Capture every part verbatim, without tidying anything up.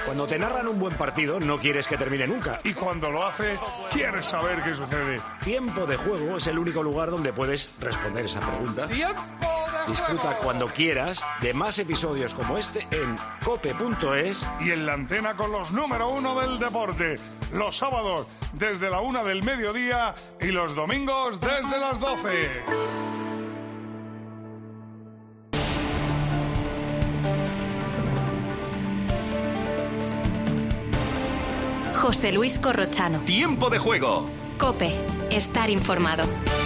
Cuando te narran un buen partido, no quieres que termine nunca. Y cuando lo hace, quieres saber qué sucede. Tiempo de Juego es el único lugar donde puedes responder esa pregunta. ¡Tiempo de Disfruta juego! cuando quieras de más episodios como este en cope punto es. Y en la antena con los número uno del deporte. Los sábados desde la una del mediodía y los domingos desde las doce. José Luis Corrochano. Tiempo de Juego. COPE. Estar informado.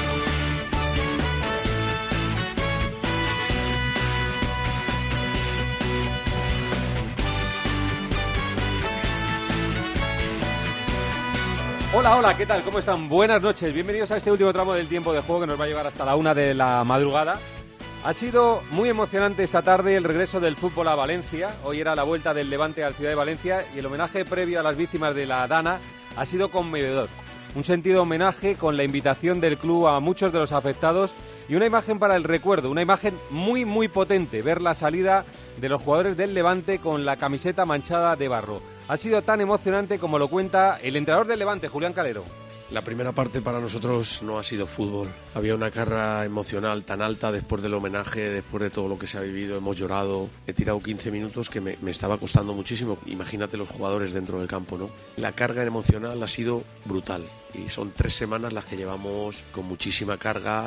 Hola, hola, ¿qué tal? ¿Cómo están? Buenas noches. Bienvenidos a este último tramo del Tiempo de Juego que nos va a llevar hasta la una de la madrugada. Ha sido muy emocionante esta tarde el regreso del fútbol a Valencia. Hoy era la vuelta del Levante a la ciudad de Valencia y el homenaje previo a las víctimas de la Dana ha sido conmovedor. Un sentido homenaje con la invitación del club a muchos de los afectados y una imagen para el recuerdo, una imagen muy muy potente, ver la salida de los jugadores del Levante con la camiseta manchada de barro. Ha sido tan emocionante como lo cuenta el entrenador del Levante, Julián Calero. La primera parte para nosotros no ha sido fútbol. Había una carga emocional tan alta después del homenaje, después de todo lo que se ha vivido. Hemos llorado. He tirado quince minutos que me, me estaba costando muchísimo. Imagínate los jugadores dentro del campo, ¿no? La carga emocional ha sido brutal. Y son tres semanas las que llevamos con muchísima carga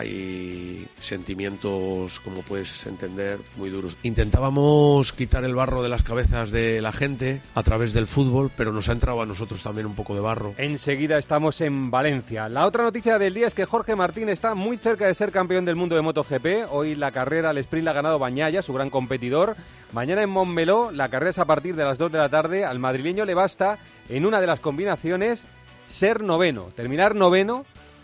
y sentimientos, como puedes entender, muy duros. Intentábamos quitar el barro de las cabezas de la gente a través del fútbol, pero nos ha entrado a nosotros también un poco de barro. Enseguida estamos en Valencia. La otra noticia del día es que Jorge Martín está muy cerca de ser campeón del mundo de MotoGP. Hoy la carrera, el sprint la ha ganado Bagnaia, su gran competidor. Mañana en Montmeló, la carrera es a partir de las dos de la tarde. Al madrileño le basta, en una de las combinaciones, ser noveno. Terminar noveno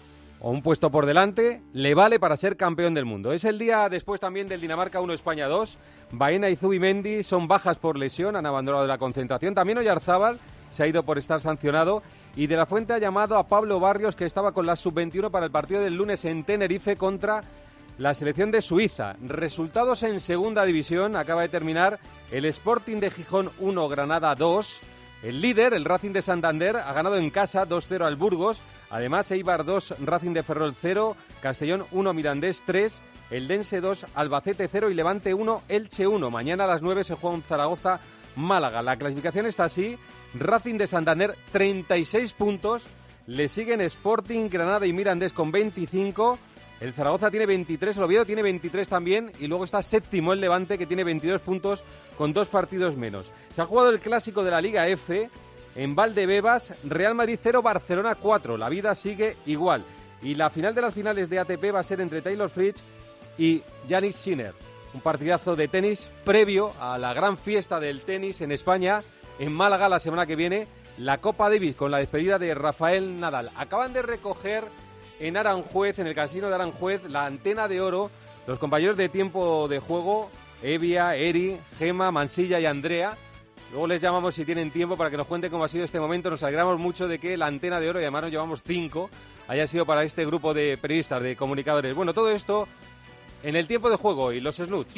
o un puesto por delante le vale para ser campeón del mundo. Es el día después también del Dinamarca uno España dos. Baena y Zubimendi son bajas por lesión, han abandonado la concentración. También Oyarzábal se ha ido por estar sancionado. Y De la Fuente ha llamado a Pablo Barrios, que estaba con la sub veintiuno para el partido del lunes en Tenerife contra la selección de Suiza. Resultados en segunda división. Acaba de terminar el Sporting de Gijón uno, Granada dos. El líder, el Racing de Santander, ha ganado en casa dos cero al Burgos. Además, Eibar dos, Racing de Ferrol cero, Castellón uno, Mirandés tres, Eldense dos, Albacete cero y Levante uno, Elche uno. Mañana a las nueve se juega un Zaragoza-Málaga. La clasificación está así. Racing de Santander, treinta y seis puntos. Le siguen Sporting, Granada y Mirandés con veinticinco. El Zaragoza tiene veintitrés, el Oviedo tiene veintitrés también. Y luego está séptimo el Levante, que tiene veintidós puntos con dos partidos menos. Se ha jugado el clásico de la Liga F en Valdebebas. Real Madrid cero, Barcelona cuatro. La vida sigue igual. Y la final de las finales de A T P va a ser entre Taylor Fritz y Jannik Sinner. Un partidazo de tenis previo a la gran fiesta del tenis en España. En Málaga la semana que viene, la Copa Davis con la despedida de Rafael Nadal. Acaban de recoger en Aranjuez, en el casino de Aranjuez, la antena de oro. Los compañeros de Tiempo de Juego, Evia, Eri, Gema, Mansilla y Andrea. Luego les llamamos si tienen tiempo para que nos cuenten cómo ha sido este momento. Nos alegramos mucho de que la antena de oro, y además nos llevamos cinco, haya sido para este grupo de periodistas, de comunicadores. Bueno, todo esto en el Tiempo de Juego y los Snoots.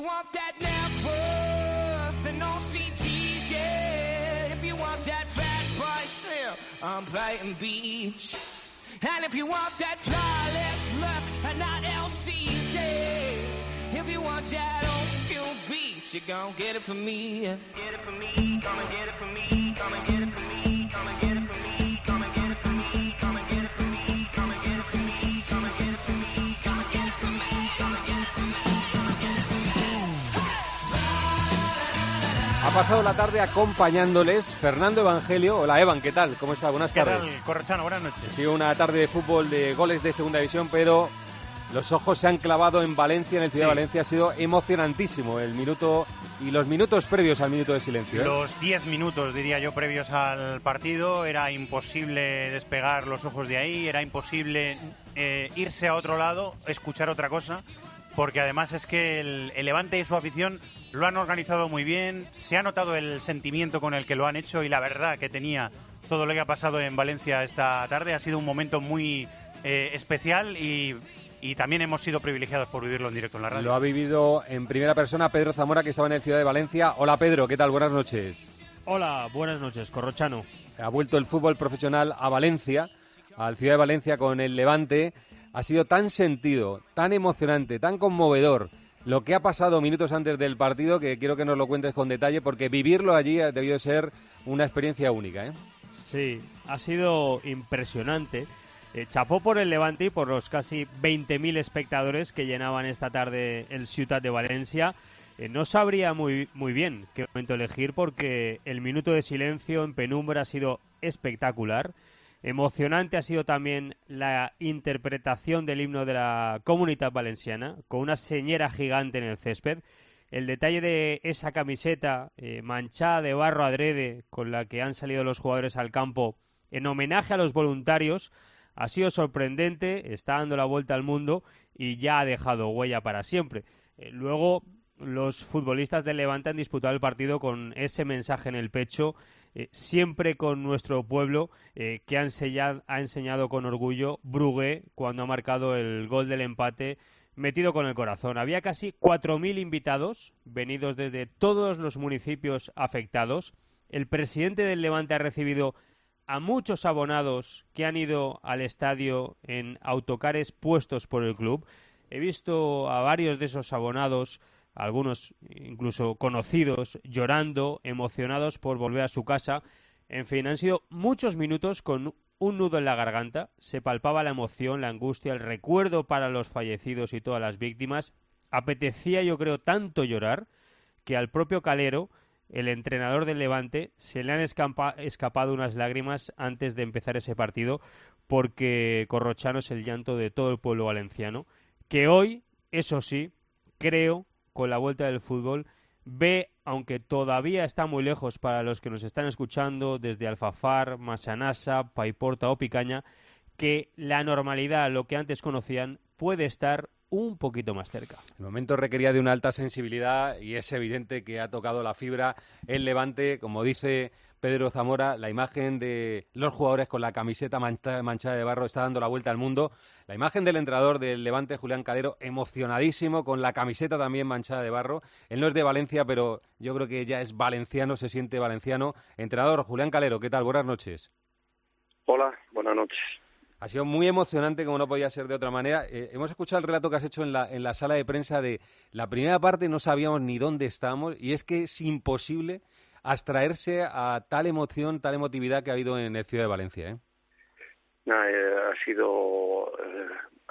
I'm Brighton Beach. And if you want that flawless look and not L C J, if you want that old school beat, you gon' get it from me. Get it from me, come and get it from me, come and get it from me, come and get it from me, come and get it from me, come and get it from me, come and get it from me, come and get it from me, come and get it from me, come and get it from me, come and get it from me. Ha pasado la tarde acompañándoles Fernando Evangelio. Hola Evan, ¿qué tal? ¿Cómo estás? Buenas tardes. ¿Qué tal, Corrochano? Buenas noches. Ha sido una tarde de fútbol, de goles de segunda división, pero los ojos se han clavado en Valencia, en el Ciudad sí. de Valencia. Ha sido emocionantísimo el minuto y los minutos previos al minuto de silencio, ¿eh? Los diez minutos, diría yo, previos al partido. Era imposible despegar los ojos de ahí, era imposible eh, irse a otro lado, escuchar otra cosa, porque además es que el, el Levante y su afición lo han organizado muy bien, se ha notado el sentimiento con el que lo han hecho y la verdad que tenía todo lo que ha pasado en Valencia esta tarde. Ha sido un momento muy eh, especial y, y también hemos sido privilegiados por vivirlo en directo en la radio. Lo ha vivido en primera persona Pedro Zamora, que estaba en el Ciudad de Valencia. Hola Pedro, ¿qué tal? Buenas noches. Hola, buenas noches, Corrochano. Ha vuelto el fútbol profesional a Valencia, al Ciudad de Valencia con el Levante. Ha sido tan sentido, tan emocionante, tan conmovedor lo que ha pasado minutos antes del partido, que quiero que nos lo cuentes con detalle, porque vivirlo allí ha debido ser una experiencia única, ¿eh? Sí, ha sido impresionante. Eh, chapó por el Levante y por los casi veinte mil espectadores que llenaban esta tarde el Ciutat de Valencia. Eh, no sabría muy, muy bien qué momento elegir, porque el minuto de silencio en penumbra ha sido espectacular. Emocionante ha sido también la interpretación del himno de la Comunitat Valenciana, con una señera gigante en el césped. El detalle de esa camiseta eh, manchada de barro adrede con la que han salido los jugadores al campo en homenaje a los voluntarios ha sido sorprendente, está dando la vuelta al mundo y ya ha dejado huella para siempre. Eh, luego, los futbolistas del Levante han disputado el partido con ese mensaje en el pecho, eh, siempre con nuestro pueblo, eh, que ha enseñado, ha enseñado con orgullo Brugué cuando ha marcado el gol del empate, metido con el corazón. Había casi cuatro mil invitados, venidos desde todos los municipios afectados. El presidente del Levante ha recibido a muchos abonados que han ido al estadio en autocares puestos por el club. He visto a varios de esos abonados, algunos incluso conocidos, llorando, emocionados por volver a su casa. En fin, han sido muchos minutos con un nudo en la garganta. Se palpaba la emoción, la angustia, el recuerdo para los fallecidos y todas las víctimas. Apetecía, yo creo, tanto llorar que al propio Calero, el entrenador del Levante, se le han escapa, escapado unas lágrimas antes de empezar ese partido, porque Corrochano es el llanto de todo el pueblo valenciano, que hoy, eso sí, creo, con la vuelta del fútbol, ve, aunque todavía está muy lejos para los que nos están escuchando desde Alfafar, Massanassa, Paiporta o Picaña, que la normalidad, lo que antes conocían, puede estar un poquito más cerca. El momento requería de una alta sensibilidad y es evidente que ha tocado la fibra el Levante. Como dice Pedro Zamora, la imagen de los jugadores con la camiseta manchada, manchada de barro está dando la vuelta al mundo. La imagen del entrenador del Levante, Julián Calero, emocionadísimo, con la camiseta también manchada de barro. Él no es de Valencia, pero yo creo que ya es valenciano, se siente valenciano. Entrenador Julián Calero, ¿qué tal? Buenas noches. Hola, buenas noches. Ha sido muy emocionante, como no podía ser de otra manera. Eh, hemos escuchado el relato que has hecho en la, en la sala de prensa de la primera parte, no sabíamos ni dónde estábamos, y es que es imposible abstraerse a tal emoción, tal emotividad que ha habido en el Ciudad de Valencia, ¿eh? No, eh, ha sido eh,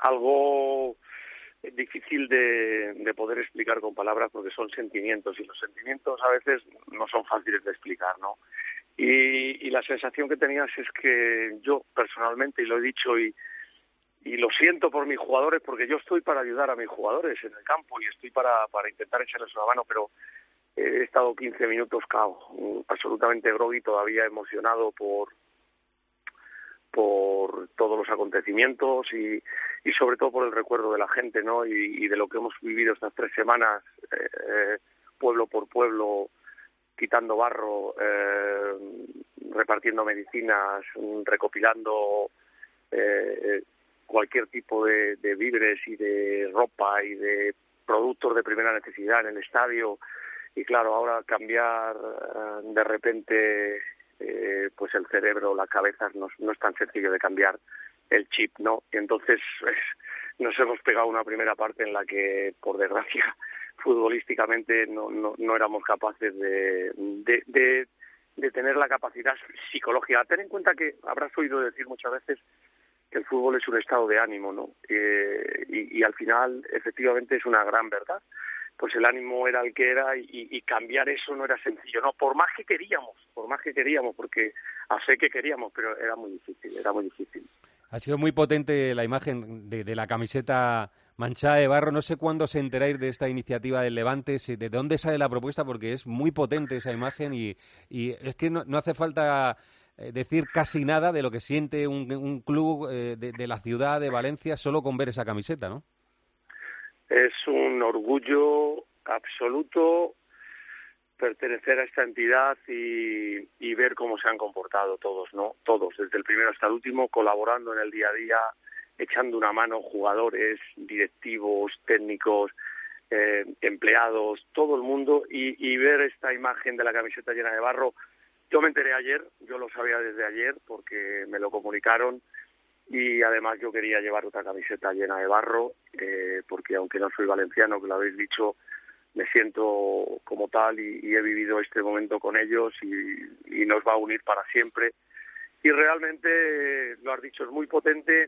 algo difícil de, de poder explicar con palabras, porque son sentimientos, y los sentimientos a veces no son fáciles de explicar, ¿no? Y, y la sensación que tenías es que yo personalmente, y lo he dicho, y, y lo siento por mis jugadores, porque yo estoy para ayudar a mis jugadores en el campo y estoy para, para intentar echarles una mano, pero he estado quince minutos cao, absolutamente groggy, todavía emocionado por por todos los acontecimientos y, y sobre todo por el recuerdo de la gente, ¿no? Y, y de lo que hemos vivido estas tres semanas, eh, pueblo por pueblo, quitando barro, eh, repartiendo medicinas, recopilando eh, cualquier tipo de, de víveres y de ropa y de productos de primera necesidad en el estadio. Y claro, ahora cambiar eh, de repente eh, pues el cerebro, la cabeza, no, no es tan sencillo de cambiar el chip, ¿no? Y entonces pues, nos hemos pegado una primera parte en la que, por desgracia, futbolísticamente no, no, no éramos capaces de, de, de, de tener la capacidad psicológica. Ten en cuenta que habrás oído decir muchas veces que el fútbol es un estado de ánimo, ¿no? Eh, y, y al final, efectivamente, es una gran verdad. Pues el ánimo era el que era y, y cambiar eso no era sencillo, ¿no? Por más que queríamos, por más que queríamos, porque a fe que queríamos, pero era muy difícil, era muy difícil. Ha sido muy potente la imagen de, de la camiseta manchada de barro. No sé cuándo os enteráis de esta iniciativa del Levante, si, de dónde sale la propuesta, porque es muy potente esa imagen y, y es que no, no hace falta eh, decir casi nada de lo que siente un, un club eh, de, de la ciudad de Valencia solo con ver esa camiseta, ¿no? Es un orgullo absoluto pertenecer a esta entidad y, y ver cómo se han comportado todos, ¿no? Todos, desde el primero hasta el último, colaborando en el día a día, echando una mano, jugadores, directivos, técnicos, eh, empleados, todo el mundo, y, y ver esta imagen de la camiseta llena de barro Yo me enteré ayer, yo lo sabía desde ayer porque me lo comunicaron y además yo quería llevar otra camiseta llena de barro eh, porque aunque no soy valenciano, que lo habéis dicho, me siento como tal y, y he vivido este momento con ellos y, y nos va a unir para siempre. Y realmente, lo has dicho, es muy potente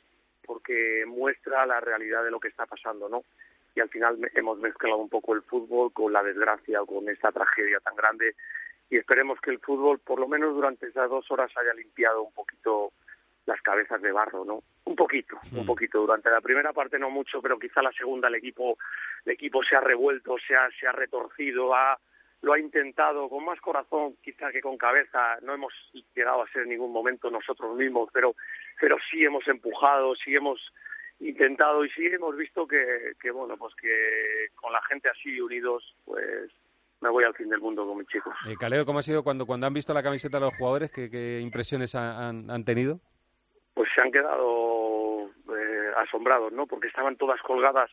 porque muestra la realidad de lo que está pasando, ¿no? Y al final hemos mezclado un poco el fútbol con la desgracia o con esta tragedia tan grande y esperemos que el fútbol, por lo menos durante esas dos horas, haya limpiado un poquito las cabezas de barro, ¿no? Un poquito, mm. un poquito. Durante la primera parte no mucho, pero quizá la segunda el equipo el equipo se ha revuelto, se ha, se ha retorcido, ha, lo ha intentado con más corazón quizá que con cabeza. No hemos llegado a ser en ningún momento nosotros mismos, pero, pero sí hemos empujado, sí hemos intentado y sí hemos visto que, que bueno, pues que con la gente así unidos, pues me voy al fin del mundo con mis chicos. Eh, Calero, ¿cómo ha sido cuando, cuando han visto la camiseta de los jugadores? ¿Qué, qué impresiones han, han tenido? Pues se han quedado eh, asombrados, ¿no? Porque estaban todas colgadas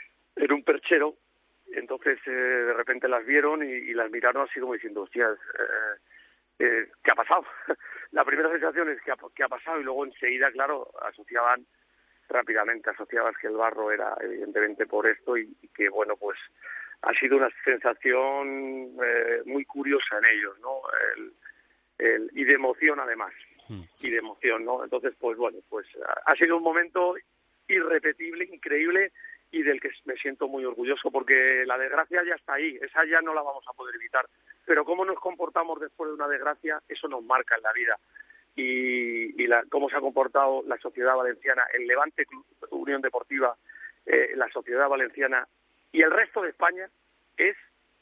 en un perchero, entonces eh, de repente las vieron y, y las miraron así como diciendo, hostias, eh, eh, ¿qué ha pasado? La primera sensación es ¿qué ha, qué ha pasado? Y luego enseguida, claro, asociaban rápidamente, asociabas que el barro era evidentemente por esto y, y que, bueno, pues ha sido una sensación eh, muy curiosa en ellos, ¿no? El, el, y de emoción además, mm. y de emoción, ¿no? Entonces, pues bueno, pues ha sido un momento irrepetible, increíble y del que me siento muy orgulloso porque la desgracia ya está ahí, esa ya no la vamos a poder evitar, pero cómo nos comportamos después de una desgracia, eso nos marca en la vida. Y, y la, cómo se ha comportado la sociedad valenciana, el Levante Club, Unión Deportiva, eh, la sociedad valenciana y el resto de España es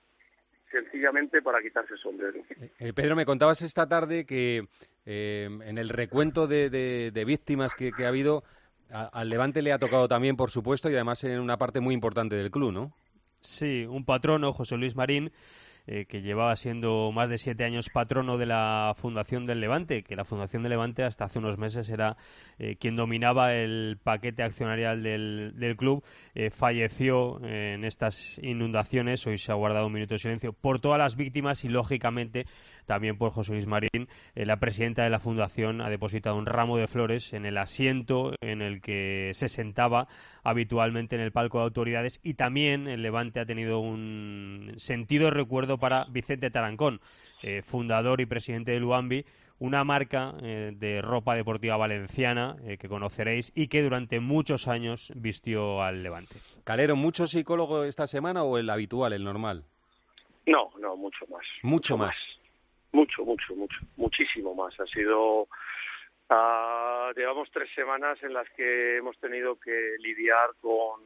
sencillamente para quitarse el sombrero. Eh, Pedro, me contabas esta tarde que eh, en el recuento de, de, de víctimas que, que ha habido, a, al Levante le ha tocado también, por supuesto, y además en una parte muy importante del club, ¿no? Sí, un patrono, José Luis Marín, Eh, que llevaba siendo más de siete años patrono de la Fundación del Levante, que la Fundación del Levante hasta hace unos meses era eh, quien dominaba el paquete accionarial del, del club, eh, falleció eh, en estas inundaciones. Hoy se ha guardado un minuto de silencio por todas las víctimas y, lógicamente, también por José Luis Marín. Eh, la presidenta de la Fundación ha depositado un ramo de flores en el asiento en el que se sentaba habitualmente en el palco de autoridades y también el Levante ha tenido un sentido de recuerdo para Vicente Tarancón, eh, fundador y presidente del U A M B I, una marca eh, de ropa deportiva valenciana eh, que conoceréis y que durante muchos años vistió al Levante. Calero, ¿mucho psicólogo esta semana o el habitual, el normal? No, no, mucho más. Mucho, mucho más. más. Mucho, mucho, mucho, muchísimo más. Ha sido... Uh, llevamos tres semanas en las que hemos tenido que lidiar con,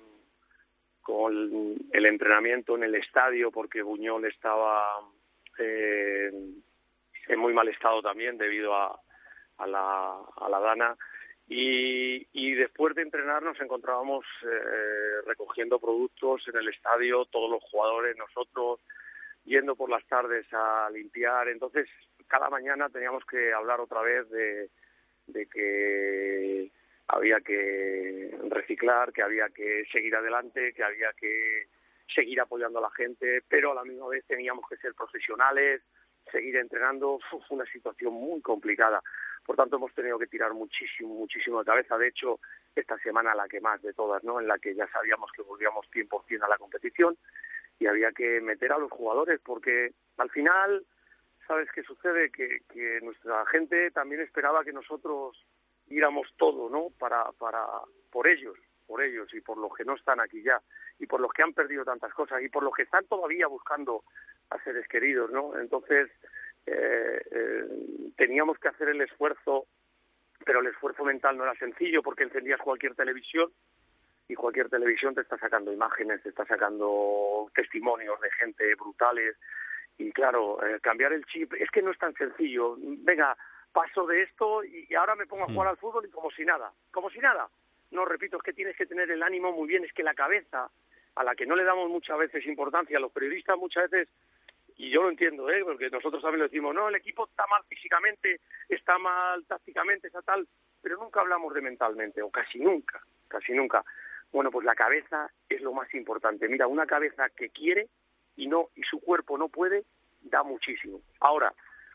con el entrenamiento en el estadio porque Buñol estaba eh, en muy mal estado también debido a, a, la, a la Dana y, y después de entrenar nos encontrábamos eh, recogiendo productos en el estadio, todos los jugadores, nosotros yendo por las tardes a limpiar. Entonces cada mañana teníamos que hablar otra vez de de que había que reciclar, que había que seguir adelante, que había que seguir apoyando a la gente, pero a la misma vez teníamos que ser profesionales, seguir entrenando. Fue una situación muy complicada. Por tanto, hemos tenido que tirar muchísimo, muchísimo de cabeza. De hecho, esta semana la que más de todas, ¿no? En la que ya sabíamos que volvíamos cien por ciento a la competición y había que meter a los jugadores porque al final... ¿Sabes qué sucede? Que, que nuestra gente también esperaba que nosotros diéramos todo, ¿no? Para, para, por ellos, por ellos y por los que no están aquí ya y por los que han perdido tantas cosas y por los que están todavía buscando a seres queridos, ¿no? Entonces eh, eh, teníamos que hacer el esfuerzo, pero el esfuerzo mental no era sencillo porque encendías cualquier televisión y cualquier televisión te está sacando imágenes, te está sacando testimonios de gente brutales. Y claro, eh, cambiar el chip es que no es tan sencillo. Venga, paso de esto y ahora me pongo a jugar al fútbol y como si nada, como si nada. No, repito, es que tienes que tener el ánimo muy bien, es que la cabeza, a la que no le damos muchas veces importancia, a los periodistas muchas veces, y yo lo entiendo, ¿eh? Porque nosotros también lo decimos, no, el equipo está mal físicamente, está mal tácticamente, está tal, pero nunca hablamos de mentalmente, o casi nunca, casi nunca. Bueno, pues la cabeza es lo más importante. Mira, una cabeza que quiere y no y su cuerpo no puede, da muchísimo. Ahora,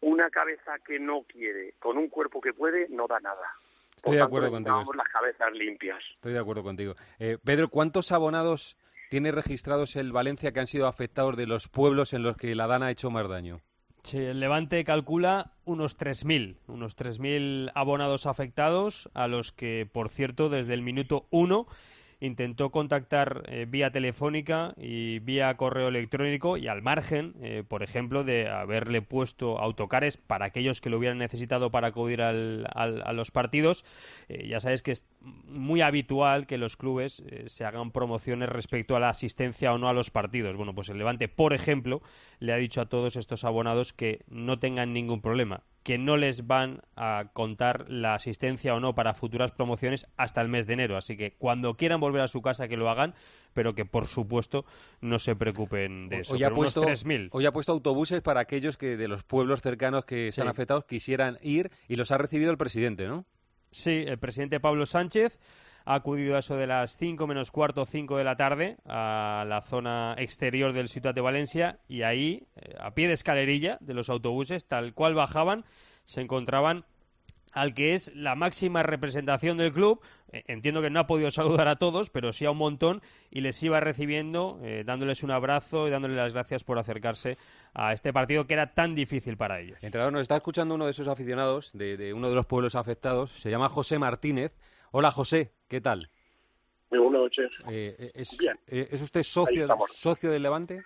una cabeza que no quiere, con un cuerpo que puede, no da nada. Estoy de acuerdo contigo. Necesitamos las cabezas limpias. Estoy de acuerdo contigo. Eh, Pedro, ¿cuántos abonados tiene registrados el Valencia que han sido afectados de los pueblos en los que la Dana ha hecho más daño? Sí, el Levante calcula unos tres mil, unos tres mil abonados afectados, a los que, por cierto, desde el minuto uno intentó contactar eh, vía telefónica y vía correo electrónico, y al margen, eh, por ejemplo, de haberle puesto autocares para aquellos que lo hubieran necesitado para acudir al, al, a los partidos. Eh, ya sabes que es muy habitual que los clubes eh, se hagan promociones respecto a la asistencia o no a los partidos. Bueno, pues el Levante, por ejemplo, le ha dicho a todos estos abonados que no tengan ningún problema, que no les van a contar la asistencia o no para futuras promociones hasta el mes de enero. Así que cuando quieran volver a su casa que lo hagan, pero que por supuesto no se preocupen de eso. Hoy ha, pero puesto, unos tres mil. hoy ha puesto autobuses para aquellos que de los pueblos cercanos que están Sí. afectados quisieran ir, y los ha recibido el presidente, ¿no? Sí, el presidente Pablo Sánchez ha acudido a eso de las cinco menos cuarto, cinco de la tarde, a la zona exterior del Ciutat de Valencia, y ahí, eh, a pie de escalerilla de los autobuses, tal cual bajaban, se encontraban al que es la máxima representación del club. Eh, entiendo que no ha podido saludar a todos, pero sí a un montón, y les iba recibiendo, eh, dándoles un abrazo y dándoles las gracias por acercarse a este partido que era tan difícil para ellos. Entrenador, nos está escuchando uno de esos aficionados de, de uno de los pueblos afectados, se llama José Martínez. Hola, José, ¿qué tal? Muy buenas noches. Eh, es, Bien. eh, ¿Es usted Ahí socio, estamos. socio del Levante?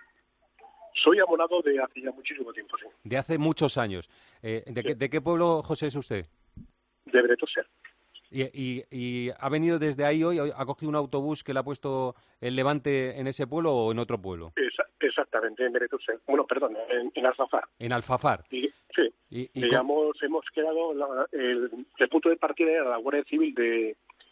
Soy abonado de hace ya muchísimo tiempo, sí. De hace muchos años. Eh, ¿de, qué, ¿De qué pueblo, José, es usted? De Bretoser. Y, y, ¿Y ha venido desde ahí hoy? ¿Ha cogido un autobús que le ha puesto el Levante en ese pueblo o en otro pueblo? Esa, exactamente, en Bretoser. Bueno, perdón, en, en Alfafar. En Alfafar. Y, sí, Y, y digamos, hemos quedado, la, el, el punto de partida era la Guardia Civil de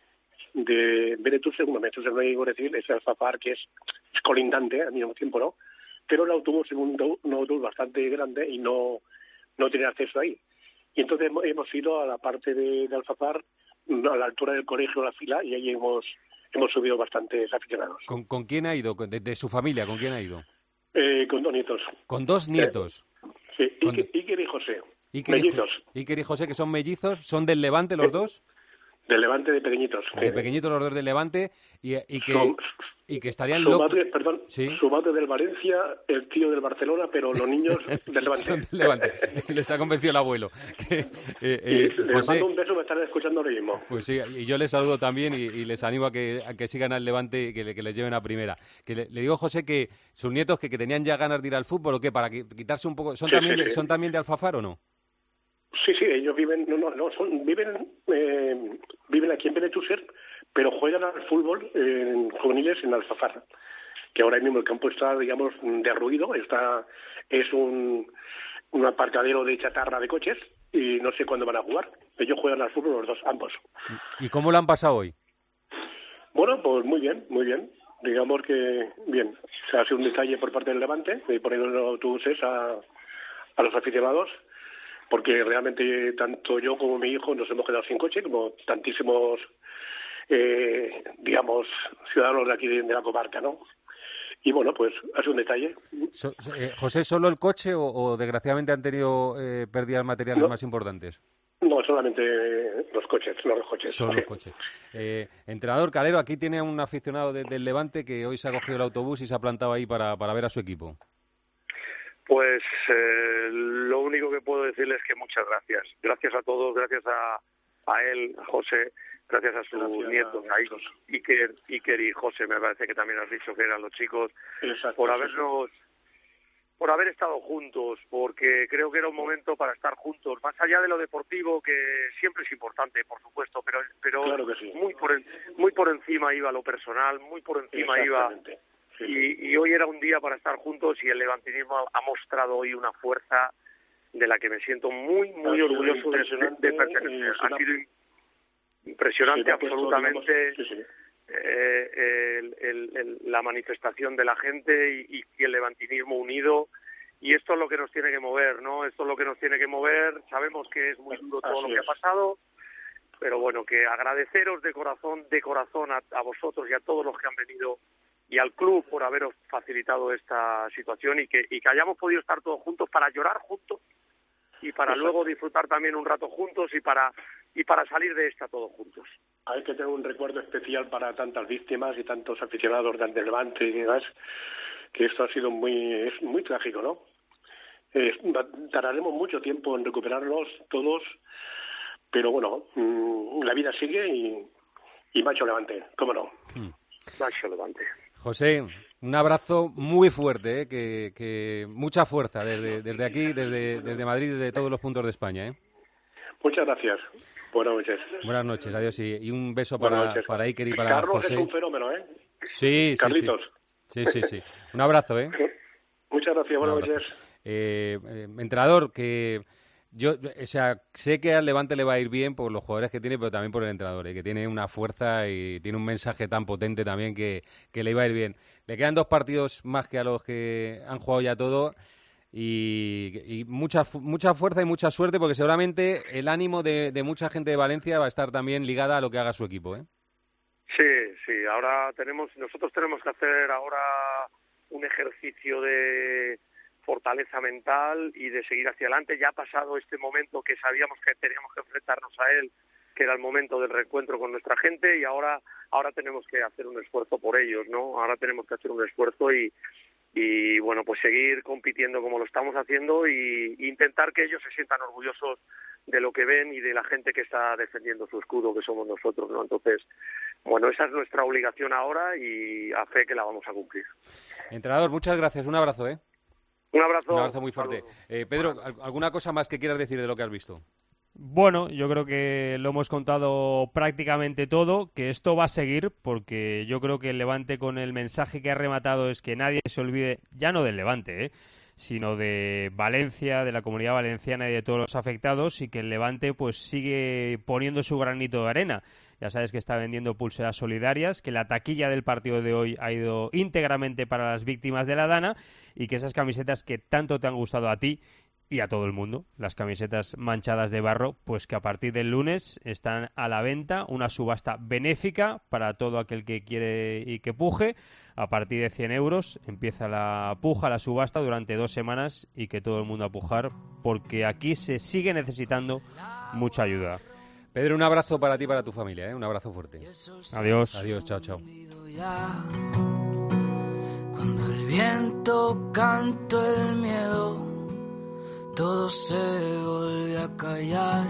de Bretoser. Bueno, Bretoser no hay Guardia Civil, es Alfafar, que es, es colindante al mismo tiempo, ¿no? Pero el autobús es un, un autobús bastante grande y no, no tiene acceso ahí. Y entonces hemos, hemos ido a la parte de, de Alfafar, a la altura del colegio, la fila, y ahí hemos hemos subido bastantes aficionados. ¿Con, ¿Con quién ha ido? ¿De, de su familia? ¿Con quién ha ido? Eh, con dos nietos. Con dos nietos. Sí, Con- Iker, Iker y José. Iker y, mellizos. Jo- Iker y José, que son mellizos, ¿son del Levante los dos? Del Levante, de pequeñitos. De pequeñitos los dos del Levante, y, y, que, Son- y que estarían Su locos. madre, perdón, Sí. su madre del Valencia, el tío del Barcelona, pero los niños del Levante. Son del Levante. Les ha convencido el abuelo. Que, eh, eh, Y les José, mando un beso, me están escuchando ahora mismo. pues sí, y yo les saludo también y, y les animo a que, a que sigan al Levante y que, le- que les lleven a primera. Que le, le digo, José, que sus nietos que, que tenían ya ganas de ir al fútbol, ¿o qué? Para qui- quitarse un poco... ¿Son, Sí, también, sí, de, sí. ¿Son también de Alfafar o no? Sí, sí, ellos viven, no, no, no, son, viven, eh, viven aquí en Benetúser, pero juegan al fútbol en juveniles en Alfafar, que ahora mismo el campo está, digamos, derruido, está, es un, un aparcadero de chatarra de coches y no sé cuándo van a jugar. Ellos juegan al fútbol los dos, ambos. ¿Y cómo lo han pasado hoy? Bueno, pues muy bien, muy bien. Digamos que, bien, se hace un detalle por parte del Levante de poner los autobuses a, a los aficionados, porque realmente tanto yo como mi hijo nos hemos quedado sin coche, como tantísimos, eh, digamos, ciudadanos de aquí de, de la comarca, ¿no? Y bueno, pues hace un detalle. So- so- eh, José, ¿solo el coche o, o desgraciadamente han tenido eh, pérdidas materiales No. más importantes? No, solamente los coches, no los coches. Solo sí. los coches. Eh, entrenador Calero, aquí tiene a un aficionado de- del Levante que hoy se ha cogido el autobús y se ha plantado ahí para, para ver a su equipo. Pues eh, lo único que puedo decirles es que muchas gracias. Gracias a todos, gracias a, a él, a José, gracias a sus Gracias a nietos, a nosotros. Iker, Iker y José, me parece que también has dicho que eran los chicos, Exacto, por sí, habernos, por haber estado juntos, porque creo que era un momento para estar juntos, más allá de lo deportivo, que siempre es importante, por supuesto, pero pero Claro que sí. muy por en- muy por encima iba lo personal, muy por encima iba. Exactamente. Sí, sí. Y, y hoy era un día para estar juntos y el levantinismo ha, ha mostrado hoy una fuerza de la que me siento muy, muy Ha sido orgulloso de, de, impresionante, de pertenecer. eh, se Ha me ha- sido im- impresionante Se me ha puesto, absolutamente digamos, sí, sí. eh, el- el- el- la manifestación de la gente y, y el levantinismo unido. Y esto es lo que nos tiene que mover, ¿no? Esto es lo que nos tiene que mover. Sabemos que es muy duro todo Así lo que ha es. pasado, pero bueno, que agradeceros de corazón, de corazón a, a vosotros y a todos los que han venido y al club por haberos facilitado esta situación y que, y que hayamos podido estar todos juntos para llorar juntos, y para Exacto. luego disfrutar también un rato juntos y para y para salir de esta todos juntos. Hay que tener un recuerdo especial para tantas víctimas y tantos aficionados del Levante y demás, que esto ha sido muy es muy trágico, ¿no? Eh, tardaremos mucho tiempo en recuperarlos todos, pero bueno, mmm, la vida sigue y, y macho Levante, ¿cómo no? Hmm. Macho Levante. José, un abrazo muy fuerte, ¿eh? que, que mucha fuerza desde, desde aquí, desde, desde Madrid, desde todos los puntos de España. ¿eh? Muchas gracias. Buenas noches. Buenas noches, adiós y, y un beso para, para Iker y para Carlos José. es un fenómeno, ¿eh? Sí, sí, Carlitos. Sí, sí, sí. sí. Un abrazo, ¿eh? Muchas gracias, buenas noches. Eh, eh, entrenador, que yo, o sea, sé que al Levante le va a ir bien por los jugadores que tiene, pero también por el entrenador, ¿eh? que tiene una fuerza y tiene un mensaje tan potente también que, que le iba a ir bien. Le quedan dos partidos más que a los que han jugado ya todo. Y, y mucha mucha fuerza y mucha suerte, porque seguramente el ánimo de, de mucha gente de Valencia va a estar también ligada a lo que haga su equipo, ¿eh? Sí, sí, ahora tenemos, nosotros tenemos que hacer ahora un ejercicio de fortaleza mental y de seguir hacia adelante. Ya ha pasado este momento que sabíamos que teníamos que enfrentarnos a él, que era el momento del reencuentro con nuestra gente, y ahora ahora tenemos que hacer un esfuerzo por ellos, ¿no? Ahora tenemos que hacer un esfuerzo y y bueno, pues seguir compitiendo como lo estamos haciendo y, y intentar que ellos se sientan orgullosos de lo que ven y de la gente que está defendiendo su escudo, que somos nosotros, ¿no? Entonces, bueno, esa es nuestra obligación ahora y a fe que la vamos a cumplir. Entrenador, muchas gracias, un abrazo, ¿eh? Un abrazo. Un abrazo muy fuerte. Eh, Pedro, ¿alguna cosa más que quieras decir de lo que has visto? Bueno, yo creo que lo hemos contado prácticamente todo, que esto va a seguir, porque yo creo que el Levante, con el mensaje que ha rematado, es que nadie se olvide, ya no del Levante, ¿eh? sino de Valencia, de la Comunidad Valenciana y de todos los afectados, y que el Levante pues sigue poniendo su granito de arena. Ya sabes que está vendiendo pulseras solidarias, que la taquilla del partido de hoy ha ido íntegramente para las víctimas de la Dana, y que esas camisetas que tanto te han gustado a ti y a todo el mundo, las camisetas manchadas de barro, pues que a partir del lunes están a la venta, una subasta benéfica para todo aquel que quiere y que puje. A partir de cien euros empieza la puja, la subasta durante dos semanas, y que todo el mundo a pujar, porque aquí se sigue necesitando mucha ayuda. Pedro, un abrazo para ti y para tu familia, ¿eh? Un abrazo fuerte. Adiós. Adiós, chao, chao. Cuando el viento cantó el miedo, todo se volvió a callar.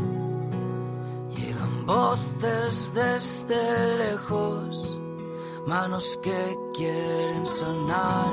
Llegan voces desde lejos, manos que quieren sonar.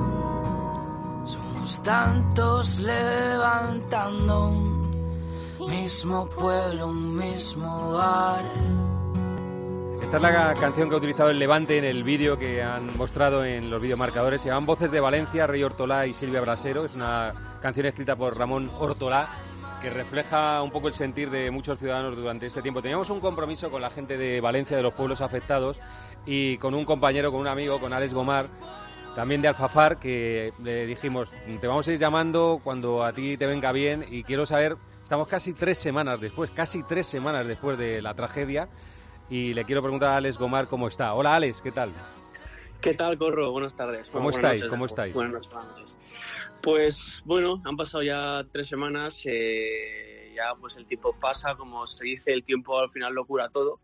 Somos tantos levantando un mismo pueblo, un mismo hogar. Esta es la canción que ha utilizado el Levante en el vídeo que han mostrado en los videomarcadores. Se llaman Voces de Valencia, Rey Hortolá y Silvia Brasero. Es una canción escrita por Ramón Hortolá, que refleja un poco el sentir de muchos ciudadanos durante este tiempo. Teníamos un compromiso con la gente de Valencia, de los pueblos afectados, y con un compañero, con un amigo, con Alex Gomar, también de Alfafar, que le dijimos, te vamos a ir llamando cuando a ti te venga bien, y quiero saber, estamos casi tres semanas después, casi tres semanas después de la tragedia, y le quiero preguntar a Alex Gomar cómo está. Hola, Alex, ¿qué tal? ¿Qué tal, Corro? Buenas tardes. ¿Cómo bueno, estáis? Noches, ¿Cómo estáis? Buenas noches. Pues bueno, han pasado ya tres semanas, eh, ya pues el tiempo pasa, como se dice, el tiempo al final lo cura todo,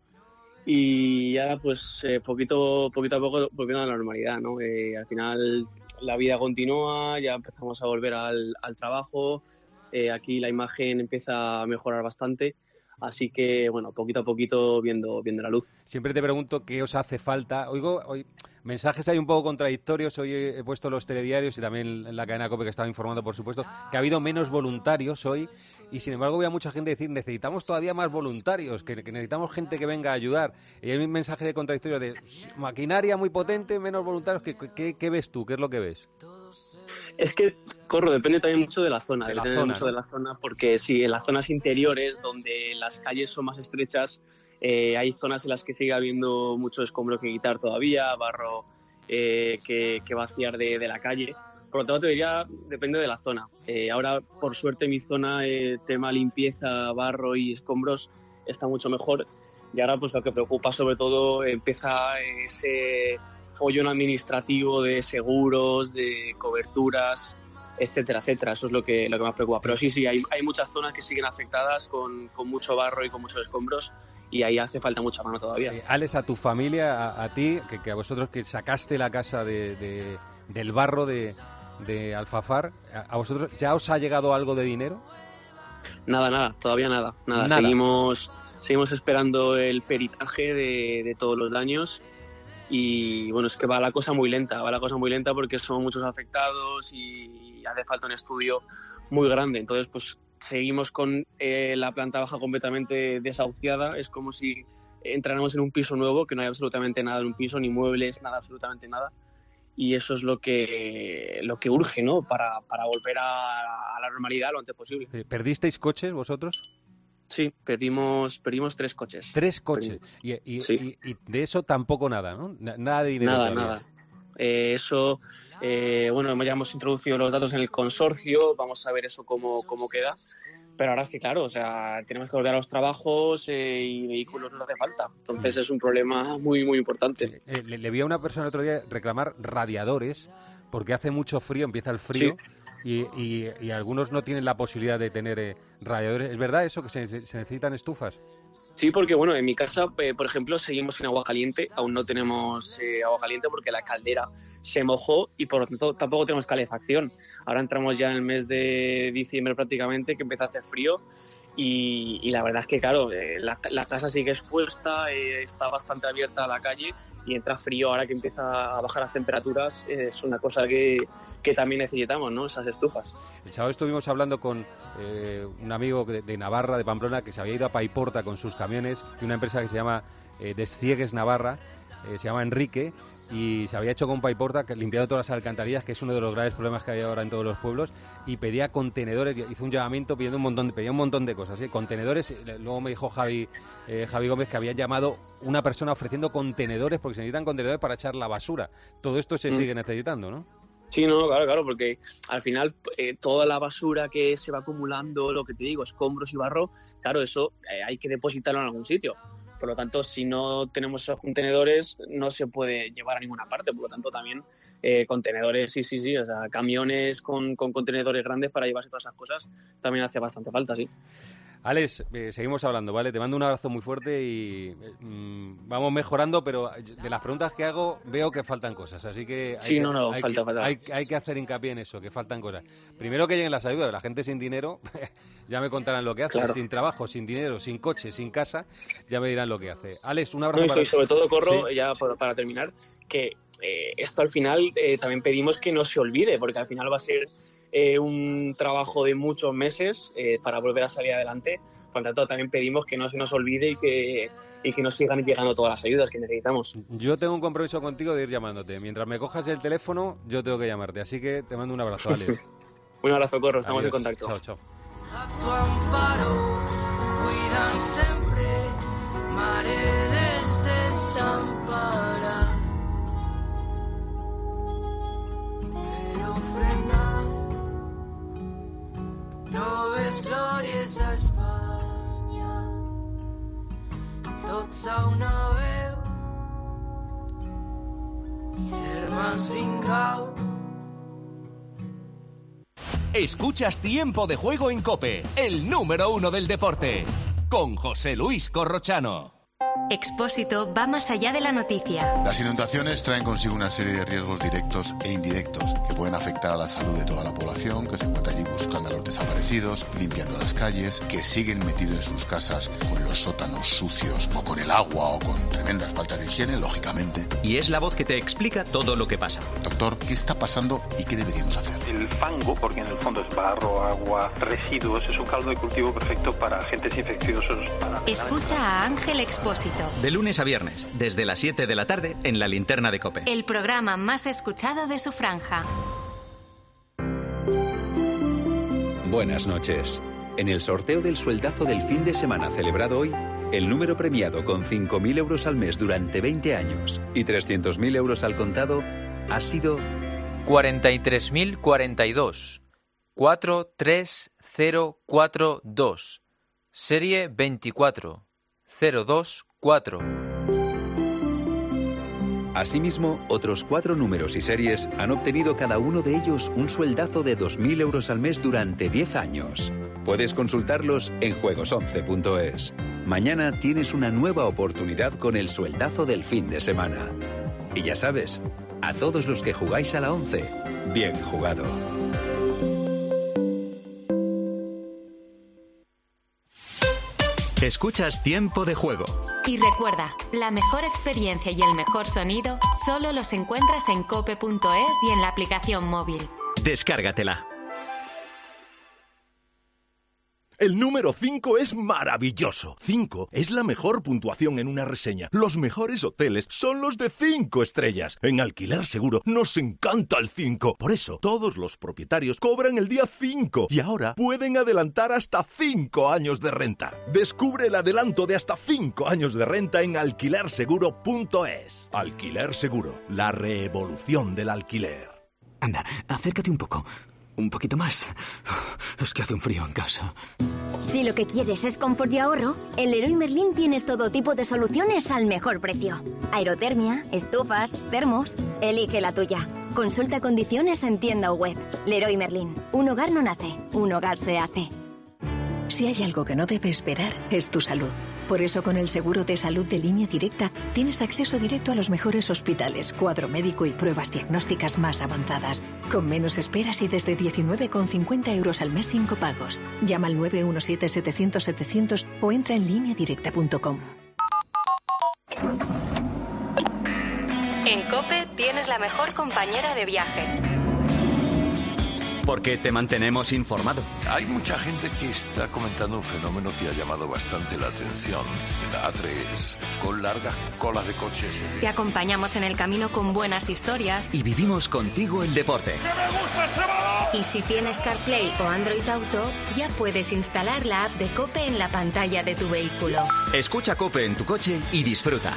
y ahora pues eh, poquito, poquito a poco volviendo a la normalidad, ¿no? Eh, al final la vida continúa, ya empezamos a volver al, al trabajo, eh, aquí la imagen empieza a mejorar bastante. Así que, bueno, poquito a poquito viendo viendo la luz. Siempre te pregunto qué os hace falta. Oigo hoy mensajes hay un poco contradictorios. Hoy he puesto los telediarios y también en la cadena COPE, que estaba informando, por supuesto, que ha habido menos voluntarios hoy. Y, sin embargo, veo a mucha gente decir, necesitamos todavía más voluntarios, que, que necesitamos gente que venga a ayudar. Y hay un mensaje de contradictorio de maquinaria muy potente, menos voluntarios. ¿Qué, qué, qué ves tú? ¿Qué es lo que ves? Es que, Corro, depende también mucho de la zona, de la depende zona, mucho ¿no? de la zona, porque sí, en las zonas interiores, donde las calles son más estrechas, eh, hay zonas en las que sigue habiendo mucho escombro que quitar todavía, barro eh, que, que vaciar de, de la calle. Por lo tanto, te diría, depende de la zona. Eh, ahora, por suerte, mi zona, eh, tema limpieza, barro y escombros, está mucho mejor. Y ahora, pues lo que preocupa, sobre todo, empieza ese follón administrativo de seguros, de coberturas, etcétera, etcétera. Eso es lo que, lo que más preocupa. Pero sí, sí, hay, hay muchas zonas que siguen afectadas con, con mucho barro y con muchos escombros, y ahí hace falta mucha mano todavía. Eh, Alex, a tu familia, a, a ti, que, que a vosotros que sacaste la casa de, de, del barro de, de Alfafar, a, a vosotros, ¿ya os ha llegado algo de dinero? Nada, nada, todavía nada. Nada, nada. Seguimos, seguimos esperando el peritaje de, de todos los daños. Y bueno, es que va la cosa muy lenta, va la cosa muy lenta porque son muchos afectados y hace falta un estudio muy grande. Entonces, pues seguimos con eh, la planta baja completamente desahuciada. Es como si entráramos en un piso nuevo, que no hay absolutamente nada en un piso, ni muebles, nada, absolutamente nada. Y eso es lo que lo que urge, ¿no? Para, para volver a, a la normalidad lo antes posible. ¿Perdisteis coches vosotros? Sí, perdimos, perdimos tres coches. Tres coches. Y, y, sí. y, y de eso tampoco nada, ¿no? Nada de dinero. Nada, todavía. nada. Eh, eso, eh, bueno, ya hemos introducido los datos en el consorcio, vamos a ver eso cómo, cómo queda. Pero ahora es que, claro, o sea, tenemos que volver a los trabajos eh, y vehículos nos hace falta. Entonces es un problema muy, muy importante. Eh, le, le vi a una persona el otro día reclamar radiadores porque hace mucho frío, empieza el frío. Sí. Y, y, y algunos no tienen la posibilidad de tener eh, radiadores. ¿Es verdad eso, que se, se necesitan estufas? Sí, porque bueno, en mi casa, eh, por ejemplo, seguimos sin agua caliente. Aún no tenemos eh, agua caliente porque la caldera se mojó y por lo tanto tampoco tenemos calefacción. Ahora entramos ya en el mes de diciembre prácticamente, que empieza a hacer frío. Y, y la verdad es que, claro, eh, la, la casa sigue expuesta, eh, está bastante abierta a la calle y entra frío ahora que empieza a bajar las temperaturas. Eh, es una cosa que, que también necesitamos, ¿no? Esas estufas. El sábado estuvimos hablando con eh, un amigo de, de Navarra, de Pamplona, que se había ido a Paiporta con sus camiones, de una empresa que se llama eh, Desciegues Navarra, eh, se llama Enrique, y se había hecho con Paiporta, que limpiando todas las alcantarillas, que es uno de los graves problemas que hay ahora en todos los pueblos, y pedía contenedores, hizo un llamamiento pidiendo un montón de, pedía un montón de cosas, ¿sí? Contenedores. Luego me dijo Javi, eh, Javi Gómez que había llamado una persona ofreciendo contenedores, porque se necesitan contenedores para echar la basura. Todo esto se mm. sigue necesitando, ¿no? Sí, no, claro, claro, porque al final eh, toda la basura que se va acumulando, lo que te digo, escombros y barro, claro, eso eh, hay que depositarlo en algún sitio. Por lo tanto, si no tenemos esos contenedores, no se puede llevar a ninguna parte. Por lo tanto, también eh, contenedores, sí, sí, sí. O sea, camiones con, con contenedores grandes para llevarse todas esas cosas también hace bastante falta, sí. Alex, eh, seguimos hablando, ¿vale? Te mando un abrazo muy fuerte y mmm, vamos mejorando, pero de las preguntas que hago veo que faltan cosas, así que hay, sí, que, no, no, hay, falta, que, falta. Hay, hay que hacer hincapié en eso, que faltan cosas. Primero que lleguen las ayudas, la gente sin dinero, ya me contarán lo que hace, claro. Sin trabajo, sin dinero, sin coche, sin casa, ya me dirán lo que hace. Alex, un abrazo no, y para y sobre todo, Corro, ¿sí? ya para, para terminar, que eh, esto al final eh, también pedimos que no se olvide, porque al final va a ser eh, un trabajo de muchos meses eh, para volver a salir adelante. Por lo tanto, también pedimos que no se nos olvide y que, y que nos sigan llegando todas las ayudas que necesitamos. Yo tengo un compromiso contigo de ir llamándote. Mientras me cojas el teléfono, yo tengo que llamarte. Así que te mando un abrazo, Alex. Un abrazo, Corro. Estamos Adiós. en contacto. Chao, chao. A tu amparo cuidan sempre maredes desamparats, però frenar no ves glòries a Espanya, tots a una veu, germans vingau. Escuchas Tiempo de Juego en COPE, el número uno del deporte, con José Luis Corrochano. Expósito va más allá de la noticia. Las inundaciones traen consigo una serie de riesgos directos e indirectos que pueden afectar a la salud de toda la población que se encuentra allí buscando a los desaparecidos, limpiando las calles, que siguen metidos en sus casas con los sótanos sucios o con el agua o con tremendas faltas de higiene, lógicamente. Y es la voz que te explica todo lo que pasa. Doctor, ¿qué está pasando y qué deberíamos hacer? El fango, porque en el fondo es barro, agua, residuos, es un caldo de cultivo perfecto para agentes infecciosos. Para... Escucha a Ángel Expósito. De lunes a viernes, desde las siete de la tarde, en la Linterna de COPE. El programa más escuchado de su franja. Buenas noches. En el sorteo del sueldazo del fin de semana celebrado hoy, el número premiado con cinco mil euros al mes durante veinte años y trescientos mil euros al contado ha sido... cuarenta y tres mil cuarenta y dos. cuatro tres cero cuatro dos. Serie veinticuatro cero dos cuatro. Asimismo, otros cuatro números y series han obtenido cada uno de ellos un sueldazo de dos mil euros al mes durante diez años. Puedes consultarlos en juegos once punto es. Mañana tienes una nueva oportunidad con el sueldazo del fin de semana. Y ya sabes, a todos los que jugáis a la once, bien jugado. Escuchas Tiempo de Juego. Y recuerda, la mejor experiencia y el mejor sonido solo los encuentras en cope punto es y en la aplicación móvil. Descárgatela. El número cinco es maravilloso. cinco es la mejor puntuación en una reseña. Los mejores hoteles son los de cinco estrellas. En Alquiler Seguro nos encanta el cinco. Por eso, todos los propietarios cobran el día cinco y ahora pueden adelantar hasta cinco años de renta. Descubre el adelanto de hasta cinco años de renta en alquiler seguro punto es. Alquiler Seguro, la revolución del alquiler. Anda, acércate un poco. Un poquito más. Es que hace un frío en casa. Si lo que quieres es confort y ahorro, en Leroy Merlin tienes todo tipo de soluciones al mejor precio. Aerotermia, estufas, termos. Elige la tuya. Consulta condiciones en tienda o web. Leroy Merlin. Un hogar no nace, un hogar se hace. Si hay algo que no debe esperar, es tu salud. Por eso, con el seguro de salud de Línea Directa, tienes acceso directo a los mejores hospitales, cuadro médico y pruebas diagnósticas más avanzadas, con menos esperas y desde diecinueve con cincuenta euros al mes sin copagos. Llama al nueve uno siete, setecientos, setecientos o entra en línea directa punto com. En COPE tienes la mejor compañera de viaje. Porque te mantenemos informado. Hay mucha gente que está comentando un fenómeno que ha llamado bastante la atención. En la A tres, con largas colas de coches. Te acompañamos en el camino con buenas historias. Y vivimos contigo el deporte. ¡Que me gusta ese balón! Y si tienes CarPlay o Android Auto, ya puedes instalar la app de COPE en la pantalla de tu vehículo. Escucha COPE en tu coche y disfruta.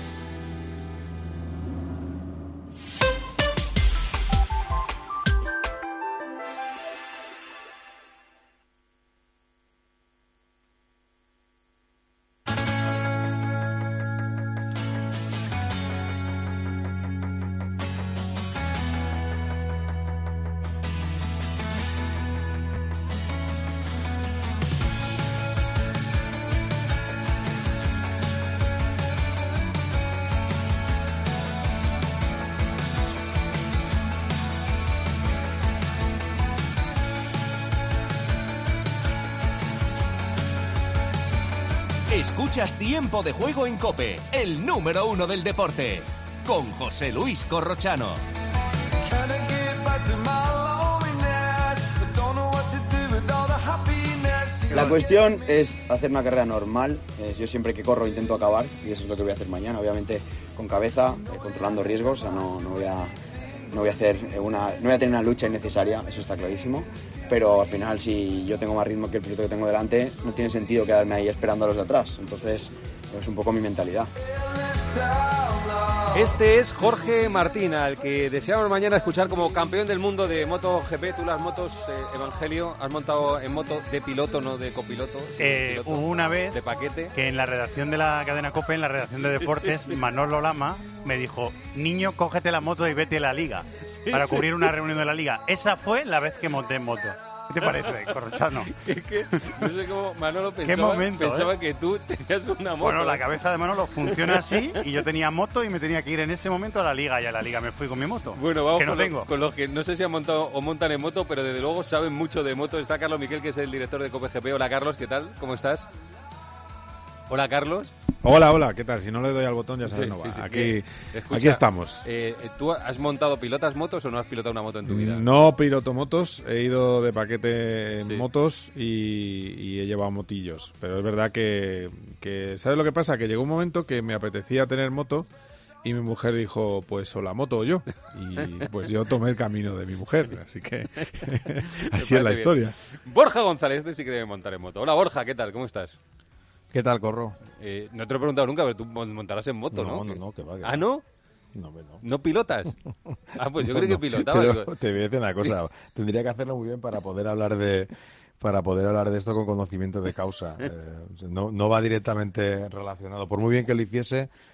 Escuchas Tiempo de Juego en COPE, el número uno del deporte, con José Luis Corrochano. La cuestión es hacer una carrera normal. Eh, yo siempre que corro intento acabar y eso es lo que voy a hacer mañana, obviamente con cabeza, eh, controlando riesgos. O sea, no, no voy a no voy a hacer una no voy a tener una lucha innecesaria, eso está clarísimo. Pero al final, si yo tengo más ritmo que el piloto que tengo delante, no tiene sentido quedarme ahí esperando a los de atrás. Entonces, es un poco mi mentalidad. Este es Jorge Martín, al que deseamos mañana escuchar como campeón del mundo de MotoGP. Tú las motos, eh, Evangelio, has montado en moto de piloto, no de copiloto. Eh, de piloto, hubo una vez de paquete. Que en la redacción de la cadena COPE, en la redacción de deportes, Manolo Lama me dijo: niño, cógete la moto y vete a la liga, sí, para sí, cubrir sí. una reunión de la liga. Esa fue la vez que monté en moto. ¿Qué te parece, Corrochano? Es que no sé cómo Manolo pensaba, momento, pensaba eh? que tú tenías una moto. Bueno, la cabeza de Manolo funciona así y yo tenía moto y me tenía que ir en ese momento a la liga y a la liga me fui con mi moto. Bueno, vamos que no con, tengo. Lo, con los que no sé si han montado o montan en moto, pero desde luego saben mucho de moto. Está Carlos Miquel, que es el director de COPE-G P. Hola, Carlos, ¿qué tal? ¿Cómo estás? Hola, Carlos. Hola, hola, ¿qué tal? Si no le doy al botón ya sabes, sí, no va. Sí, sí, aquí, Escucha, aquí estamos. Eh, ¿Tú has montado, pilotas motos o no has pilotado una moto en tu vida? No piloto motos, he ido de paquete en sí. motos y, y he llevado motillos. Pero es verdad que, que, ¿sabes lo que pasa? Que llegó un momento que me apetecía tener moto y mi mujer dijo, pues o la moto o yo. Y pues yo tomé el camino de mi mujer, así que así es la bien. historia. Borja González, este sí que debe montar en moto. Hola, Borja, ¿qué tal? ¿Cómo estás? ¿Qué tal, Corro? Eh, no te lo he preguntado nunca, pero tú montarás en moto, ¿no? No, no, no, que va. Que ¿Ah, no? No, no. ¿No pilotas? Ah, pues yo creo no, que pilotabas. Pero te voy a decir una cosa. Tendría que hacerlo muy bien para poder hablar de para poder hablar de esto con conocimiento de causa. Eh, no, no va directamente relacionado. Por muy bien que lo hiciese,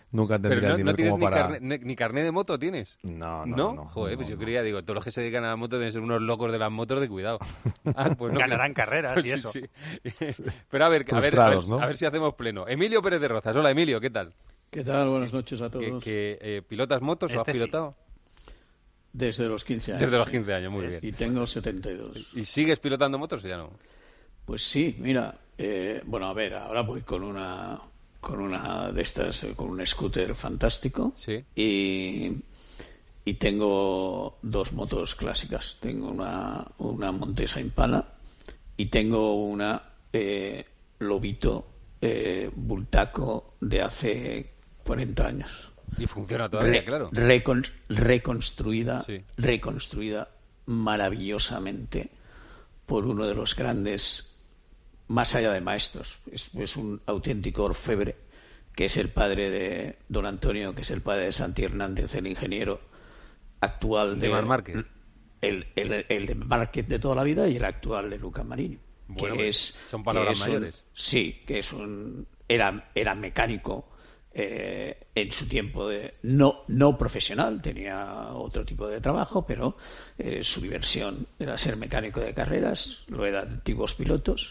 nunca tendría Pero no, el nivel no tienes como ni, para... carne, ni, ni carné de moto, ¿tienes? No, no, ¿No? no. Joder, no, pues yo no. creía, digo, todos los que se dedican a la moto deben ser unos locos de las motos de cuidado. Ah, pues no, Ganarán carreras pues y sí, eso. Sí. Pero a ver, a ver, a ver, ¿no? a ver si hacemos pleno. Emilio Pérez de Rozas. Hola, Emilio, ¿qué tal? ¿Qué tal? Buenas noches a todos. ¿Que, que eh, pilotas motos este o has pilotado? Sí. Desde los quince años. Desde los quince años, muy bien. Y tengo setenta y dos. ¿Y sigues pilotando motos o ya no? Pues sí, mira, eh, bueno, a ver, ahora voy con una con una de estas, con un scooter fantástico. Sí. Y, y tengo dos motos clásicas. Tengo una, una Montesa Impala y tengo una eh, Lobito eh, Bultaco de hace cuarenta años. Y funciona todavía, Re, claro. Recon, reconstruida, sí. reconstruida maravillosamente por uno de los grandes, más allá de maestros, es, es un auténtico orfebre, que es el padre de don Antonio, que es el padre de Santi Hernández, el ingeniero actual de, de Marc Márquez. El, el, el de Márquez de toda la vida y el actual de Luca Marini. Bueno, que pues, es, son palabras que es mayores. Un, sí, que es un era, era mecánico eh, en su tiempo de no, no profesional, tenía otro tipo de trabajo, pero eh, su diversión era ser mecánico de carreras, lo eran antiguos pilotos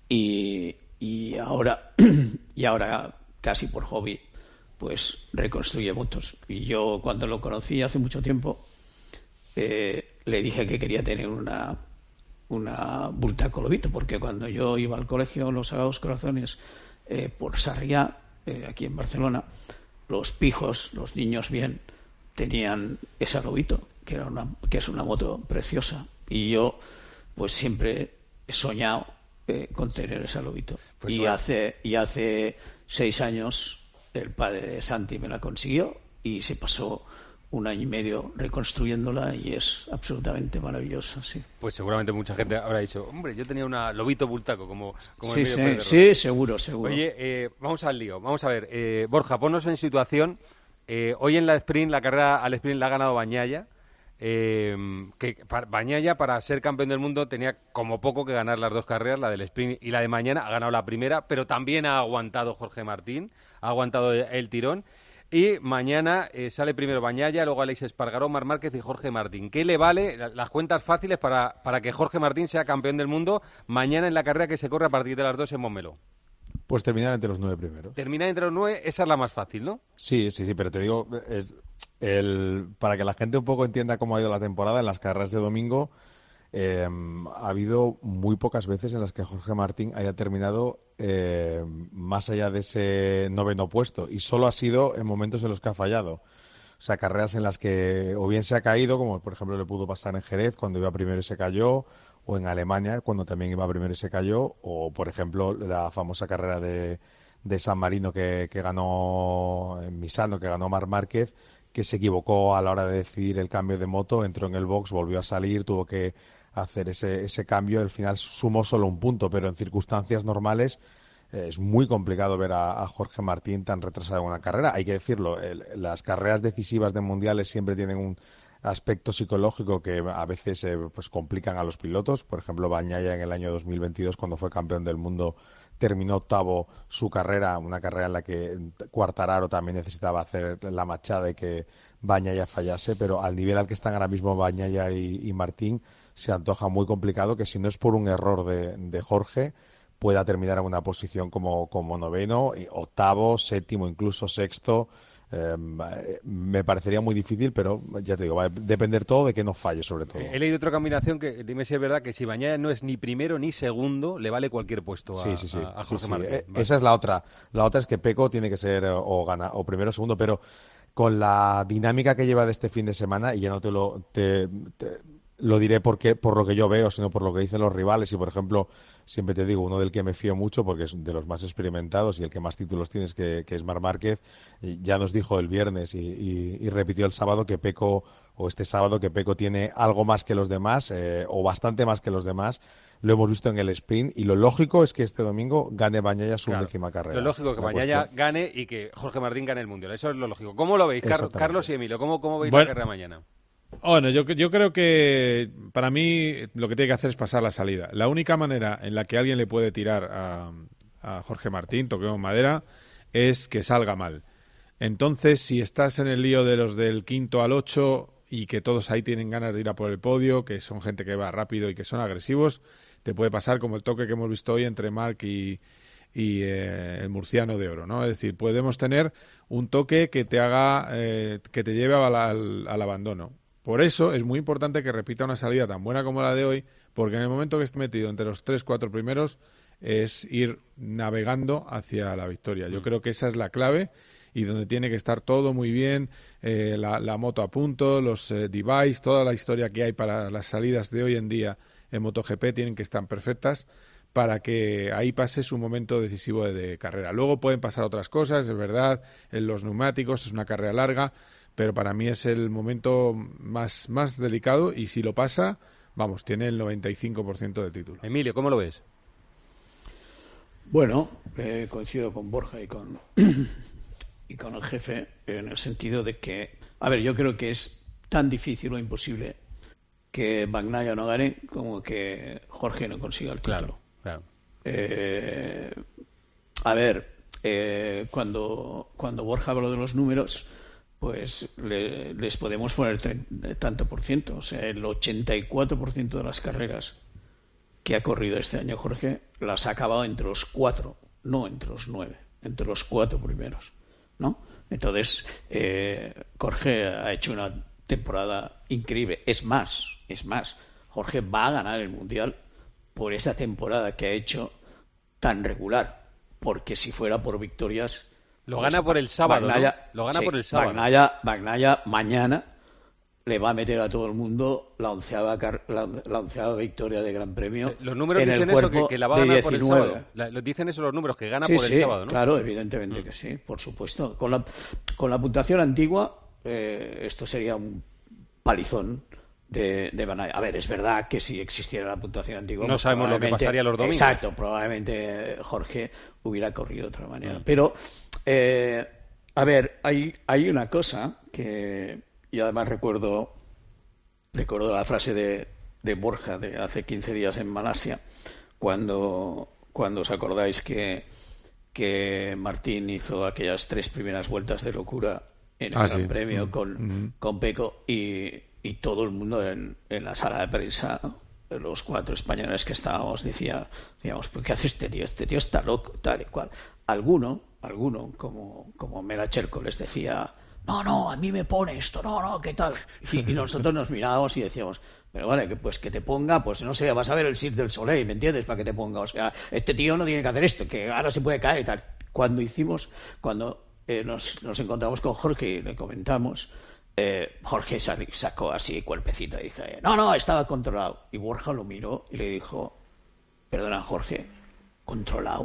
y, y ahora y ahora casi por hobby pues reconstruye motos. Y yo cuando lo conocí hace mucho tiempo eh, le dije que quería tener una una Bultaco Lobito, porque cuando yo iba al colegio Los Sagrados Corazones eh, por Sarriá, eh, aquí en Barcelona, los pijos, los niños bien, tenían esa Lobito, que era una, que es una moto preciosa, y yo pues siempre he soñado eh, con tener esa Lobito. Pues y bueno. hace y hace seis años el padre de Santi me la consiguió y se pasó un año y medio reconstruyéndola y es absolutamente maravillosa, sí. Pues seguramente mucha gente habrá dicho, hombre, yo tenía una Lobito Bultaco, como, como sí, el sí, medio sí, seguro, seguro. Oye, eh, vamos al lío, vamos a ver, eh, Borja, ponnos en situación, eh, hoy en la sprint, la carrera al sprint la ha ganado Bagnaia, eh, que para, Bagnaia para ser campeón del mundo tenía como poco que ganar las dos carreras, la del sprint y la de mañana, ha ganado la primera, pero también ha aguantado Jorge Martín, ha aguantado el, el tirón. Y mañana eh, sale primero Bagnaia, luego Alex Espargaró, Marc Márquez y Jorge Martín. ¿Qué le vale las cuentas fáciles para, para que Jorge Martín sea campeón del mundo mañana en la carrera que se corre a partir de las dos en Montmeló? Pues terminar entre los nueve primeros. Terminar entre los nueve, esa es la más fácil, ¿no? Sí, sí, sí, pero te digo, es el, para que la gente un poco entienda cómo ha ido la temporada, en las carreras de domingo eh, ha habido muy pocas veces en las que Jorge Martín haya terminado eh, más allá de ese noveno puesto, y solo ha sido en momentos en los que ha fallado. O sea, carreras en las que o bien se ha caído, como por ejemplo le pudo pasar en Jerez cuando iba primero y se cayó, o en Alemania cuando también iba primero y se cayó, o por ejemplo la famosa carrera de, de San Marino que, que ganó en Misano, que ganó Marc Márquez, que se equivocó a la hora de decidir el cambio de moto, entró en el box, volvió a salir, tuvo que hacer ese, ese cambio, al final sumó solo un punto, pero en circunstancias normales eh, es muy complicado ver a, a Jorge Martín tan retrasado en una carrera. Hay que decirlo, el, las carreras decisivas de mundiales siempre tienen un aspecto psicológico que a veces eh, pues complican a los pilotos. Por ejemplo, Bagnaia en el año dos mil veintidós, cuando fue campeón del mundo, terminó octavo su carrera, una carrera en la que Quartararo también necesitaba hacer la machada y que Bagnaia fallase, pero al nivel al que están ahora mismo Bagnaia y, y Martín, se antoja muy complicado que si no es por un error de, de Jorge pueda terminar en una posición como, como noveno, octavo, séptimo, incluso sexto. Eh, me parecería muy difícil, pero ya te digo, va a depender todo de que no falle, sobre todo. He leído otra combinación que, dime si es verdad, que si Bagnaia no es ni primero ni segundo, le vale cualquier puesto a, sí, sí, sí, a, a sí, Jorge sí. Martín. Eh, vale. Esa es la otra. La otra es que Pecco tiene que ser o, gana, o primero o segundo, pero con la dinámica que lleva de este fin de semana, y ya no te lo... Te, te, lo diré porque por lo que yo veo, sino por lo que dicen los rivales. Y, por ejemplo, siempre te digo, uno del que me fío mucho, porque es de los más experimentados y el que más títulos tienes, que, que es Marc Márquez, y ya nos dijo el viernes y, y, y repitió el sábado que Pecco, o este sábado, que Pecco tiene algo más que los demás, eh, o bastante más que los demás. Lo hemos visto en el sprint, y lo lógico es que este domingo gane Bagnaia su claro, undécima carrera. Lo lógico es que Bagnaia cuestión... gane y que Jorge Martín gane el Mundial. Eso es lo lógico. ¿Cómo lo veis, Car Carlos y Emilio? ¿Cómo, cómo veis bueno. la carrera mañana? Bueno, yo, yo creo que para mí lo que tiene que hacer es pasar la salida. La única manera en la que alguien le puede tirar a, a Jorge Martín, toquemos madera, es que salga mal. Entonces, si estás en el lío de los del quinto al ocho y que todos ahí tienen ganas de ir a por el podio, que son gente que va rápido y que son agresivos, te puede pasar como el toque que hemos visto hoy entre Marc y, y eh, el murciano de oro, ¿no? Es decir, podemos tener un toque que te haga, eh, que te lleve al, al, al abandono. Por eso es muy importante que repita una salida tan buena como la de hoy, porque en el momento que esté metido entre los tres, cuatro primeros, es ir navegando hacia la victoria. Yo creo que esa es la clave y donde tiene que estar todo muy bien, eh, la, la moto a punto, los eh, device, toda la historia que hay para las salidas de hoy en día en MotoGP tienen que estar perfectas para que ahí pase su momento decisivo de, de carrera. Luego pueden pasar otras cosas, es verdad, en los neumáticos es una carrera larga, pero para mí es el momento más, más delicado y si lo pasa, vamos, tiene el noventa y cinco por ciento de título. Emilio, ¿cómo lo ves? Bueno, eh, coincido con Borja y con, y con el jefe en el sentido de que, a ver, yo creo que es tan difícil o imposible que Bagnaia no gane como que Jorge no consiga el título. Claro, claro. Eh, a ver, eh, cuando, cuando Borja habló de los números, pues le, les podemos poner treinta, tanto por ciento. O sea, el ochenta y cuatro por ciento de las carreras que ha corrido este año Jorge las ha acabado entre los cuatro, no entre los nueve, entre los cuatro primeros, ¿no? Entonces, eh, Jorge ha hecho una temporada increíble. Es más, es más, Jorge va a ganar el Mundial por esa temporada que ha hecho tan regular, porque si fuera por victorias... Lo gana por el sábado, Bagnaia, ¿no? Lo gana sí, por el sábado. Bagnaia, Bagnaia mañana le va a meter a todo el mundo la onceava, la, la onceava victoria de Gran Premio. Los números en dicen el eso, que, que la va a ganar por el sábado. La, lo dicen eso los números, que gana sí, por el sí, sábado, ¿no? Claro, evidentemente mm. que sí, por supuesto. Con la, con la puntuación antigua, eh, esto sería un palizón de, de Bagnaia. A ver, es verdad que si existiera la puntuación antigua... No pues sabemos lo que pasaría los domingos. Exacto, probablemente Jorge hubiera corrido de otra manera. Mm. Pero, eh, a ver, hay, hay una cosa que... Y además recuerdo... Recuerdo la frase de, de Borja de hace quince días en Malasia, cuando, cuando os acordáis que, que Martín hizo aquellas tres primeras vueltas de locura en el ah, Gran sí. Premio mm. con, mm. con Pecco y, y todo el mundo en, en la sala de prensa, los cuatro españoles que estábamos, decía, decíamos, ¿por qué hace este tío? Este tío está loco, tal y cual. Alguno, alguno como, como Mela Cherco les decía... No, no, a mí me pone esto, no, no, ¿qué tal? Y, y nosotros nos mirábamos y decíamos, pero vale, que pues que te ponga, pues no sé, vas a ver el Cirque del Soleil, ¿me entiendes? Para que te ponga, o sea, este tío no tiene que hacer esto, que ahora se puede caer y tal. Cuando hicimos, cuando eh, nos, nos encontramos con Jorge y le comentamos, eh, Jorge sacó así cuerpecito y dije, no, no, estaba controlado. Y Borja lo miró y le dijo, perdona, Jorge, ¿controlado?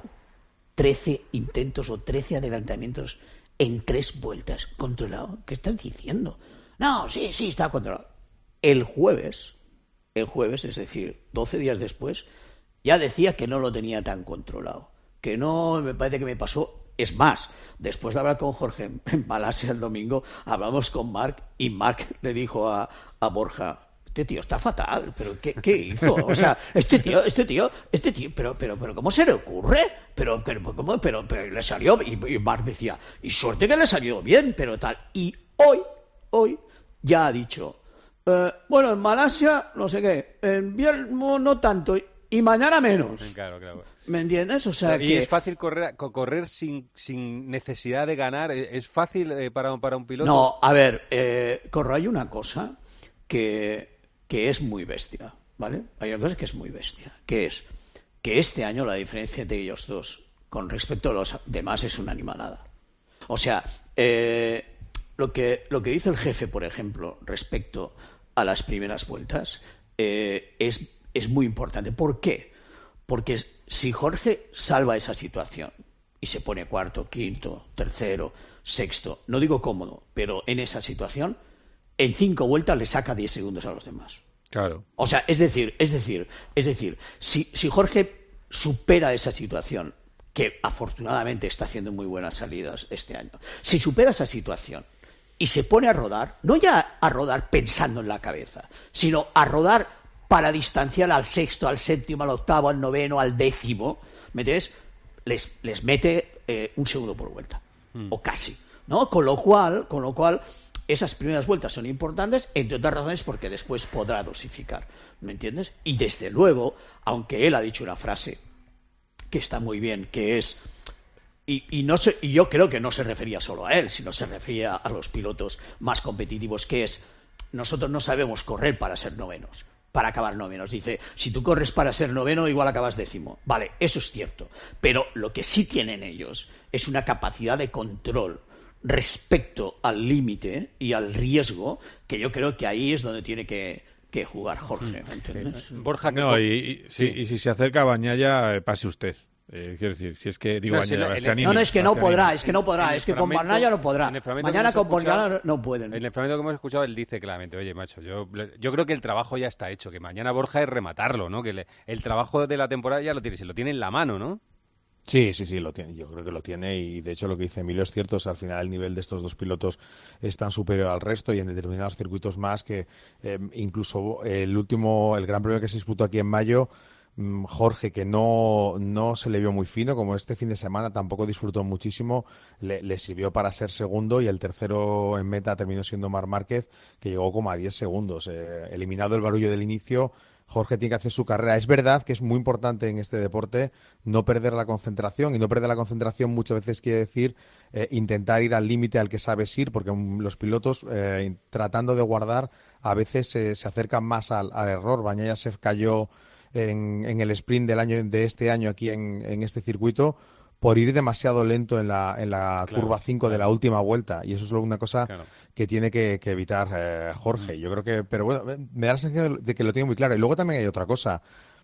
trece intentos o trece adelantamientos en tres vueltas, controlado. ¿Qué están diciendo? No, sí, sí, está controlado. El jueves, el jueves, es decir, doce días después, ya decía que no lo tenía tan controlado. Que no, me parece que me pasó. Es más, después de hablar con Jorge en Malasia el domingo, hablamos con Marc y Marc le dijo a, a Borja, este tío está fatal, pero ¿qué, qué hizo? O sea, este tío, este tío, este tío, pero, pero, pero, ¿cómo se le ocurre? Pero, pero, ¿cómo? Pero, pero le salió, y, y Marc decía, y suerte que le salió bien, pero tal. Y hoy, hoy, ya ha dicho, eh, bueno, en Malasia, no sé qué, en Viermo no tanto, y mañana menos. Claro, claro. ¿Me entiendes? O sea, y que... es fácil correr, correr sin, sin necesidad de ganar. ¿Es fácil eh, para, para un piloto? No, a ver, eh, Corro, hay una cosa que... que es muy bestia, ¿vale? Hay una cosa que es muy bestia, que es que este año la diferencia entre ellos dos con respecto a los demás es una animalada. O sea, eh, lo que lo que dice el jefe, por ejemplo, respecto a las primeras vueltas, eh, es, es muy importante. ¿Por qué? Porque si Jorge salva esa situación y se pone cuarto, quinto, tercero, sexto, no digo cómodo, pero en esa situación, en cinco vueltas le saca diez segundos a los demás. Claro. O sea, es decir, es decir, es decir, si, si Jorge supera esa situación, que afortunadamente está haciendo muy buenas salidas este año, si supera esa situación y se pone a rodar, no ya a rodar pensando en la cabeza, sino a rodar para distanciar al sexto, al séptimo, al octavo, al noveno, al décimo, ¿me entiendes? Les, les mete eh, un segundo por vuelta, mm. o casi. ¿no? Con lo cual, con lo cual, esas primeras vueltas son importantes, entre otras razones porque después podrá dosificar, ¿me entiendes? Y desde luego, aunque él ha dicho una frase que está muy bien, que es... Y, y, no se, y yo creo que no se refería solo a él, sino se refería a los pilotos más competitivos, que es, nosotros no sabemos correr para ser novenos, para acabar novenos. Dice, si tú corres para ser noveno, igual acabas décimo. Vale, eso es cierto. Pero lo que sí tienen ellos es una capacidad de control respecto al límite y al riesgo, que yo creo que ahí es donde tiene que, que jugar Jorge, ¿me entiendes? Borja, no, y, y, sí, y si se acerca a Bañaya, eh, pase usted. Eh, quiero decir, si es que digo, no, Bañaya, si Bastianini, no, no, es que no Bastianini. podrá, es que no podrá, es que con Bañaya no podrá. Mañana con Bañaya no pueden. En el fragmento que hemos escuchado, él dice claramente, oye, macho, yo, yo creo que el trabajo ya está hecho, que mañana Borja es rematarlo, ¿no? Que le, el trabajo de la temporada ya lo tiene, se lo tiene en la mano, ¿no? Sí, sí, sí, lo tiene. Yo creo que lo tiene y de hecho lo que dice Emilio es cierto. O sea, al final el nivel de estos dos pilotos es tan superior al resto y en determinados circuitos más que eh, incluso el último, el Gran Premio que se disputó aquí en mayo, mmm, Jorge, que no, no se le vio muy fino, como este fin de semana tampoco disfrutó muchísimo, le, le sirvió para ser segundo y el tercero en meta terminó siendo Marc Márquez, que llegó como a diez segundos. Eh, eliminado el barullo del inicio, Jorge tiene que hacer su carrera. Es verdad que es muy importante en este deporte no perder la concentración, y no perder la concentración muchas veces quiere decir eh, intentar ir al límite al que sabes ir, porque um, los pilotos eh, tratando de guardar a veces eh, se acercan más al, al error. Bañaya se cayó en, en el sprint del año de este año aquí en, en este circuito por ir demasiado lento en la, en la claro, curva cinco claro. de la última vuelta, y eso es una cosa claro. que tiene que, que evitar eh, Jorge. Yo creo que, pero bueno, me da la sensación de que lo tiene muy claro. Y luego también hay otra cosa.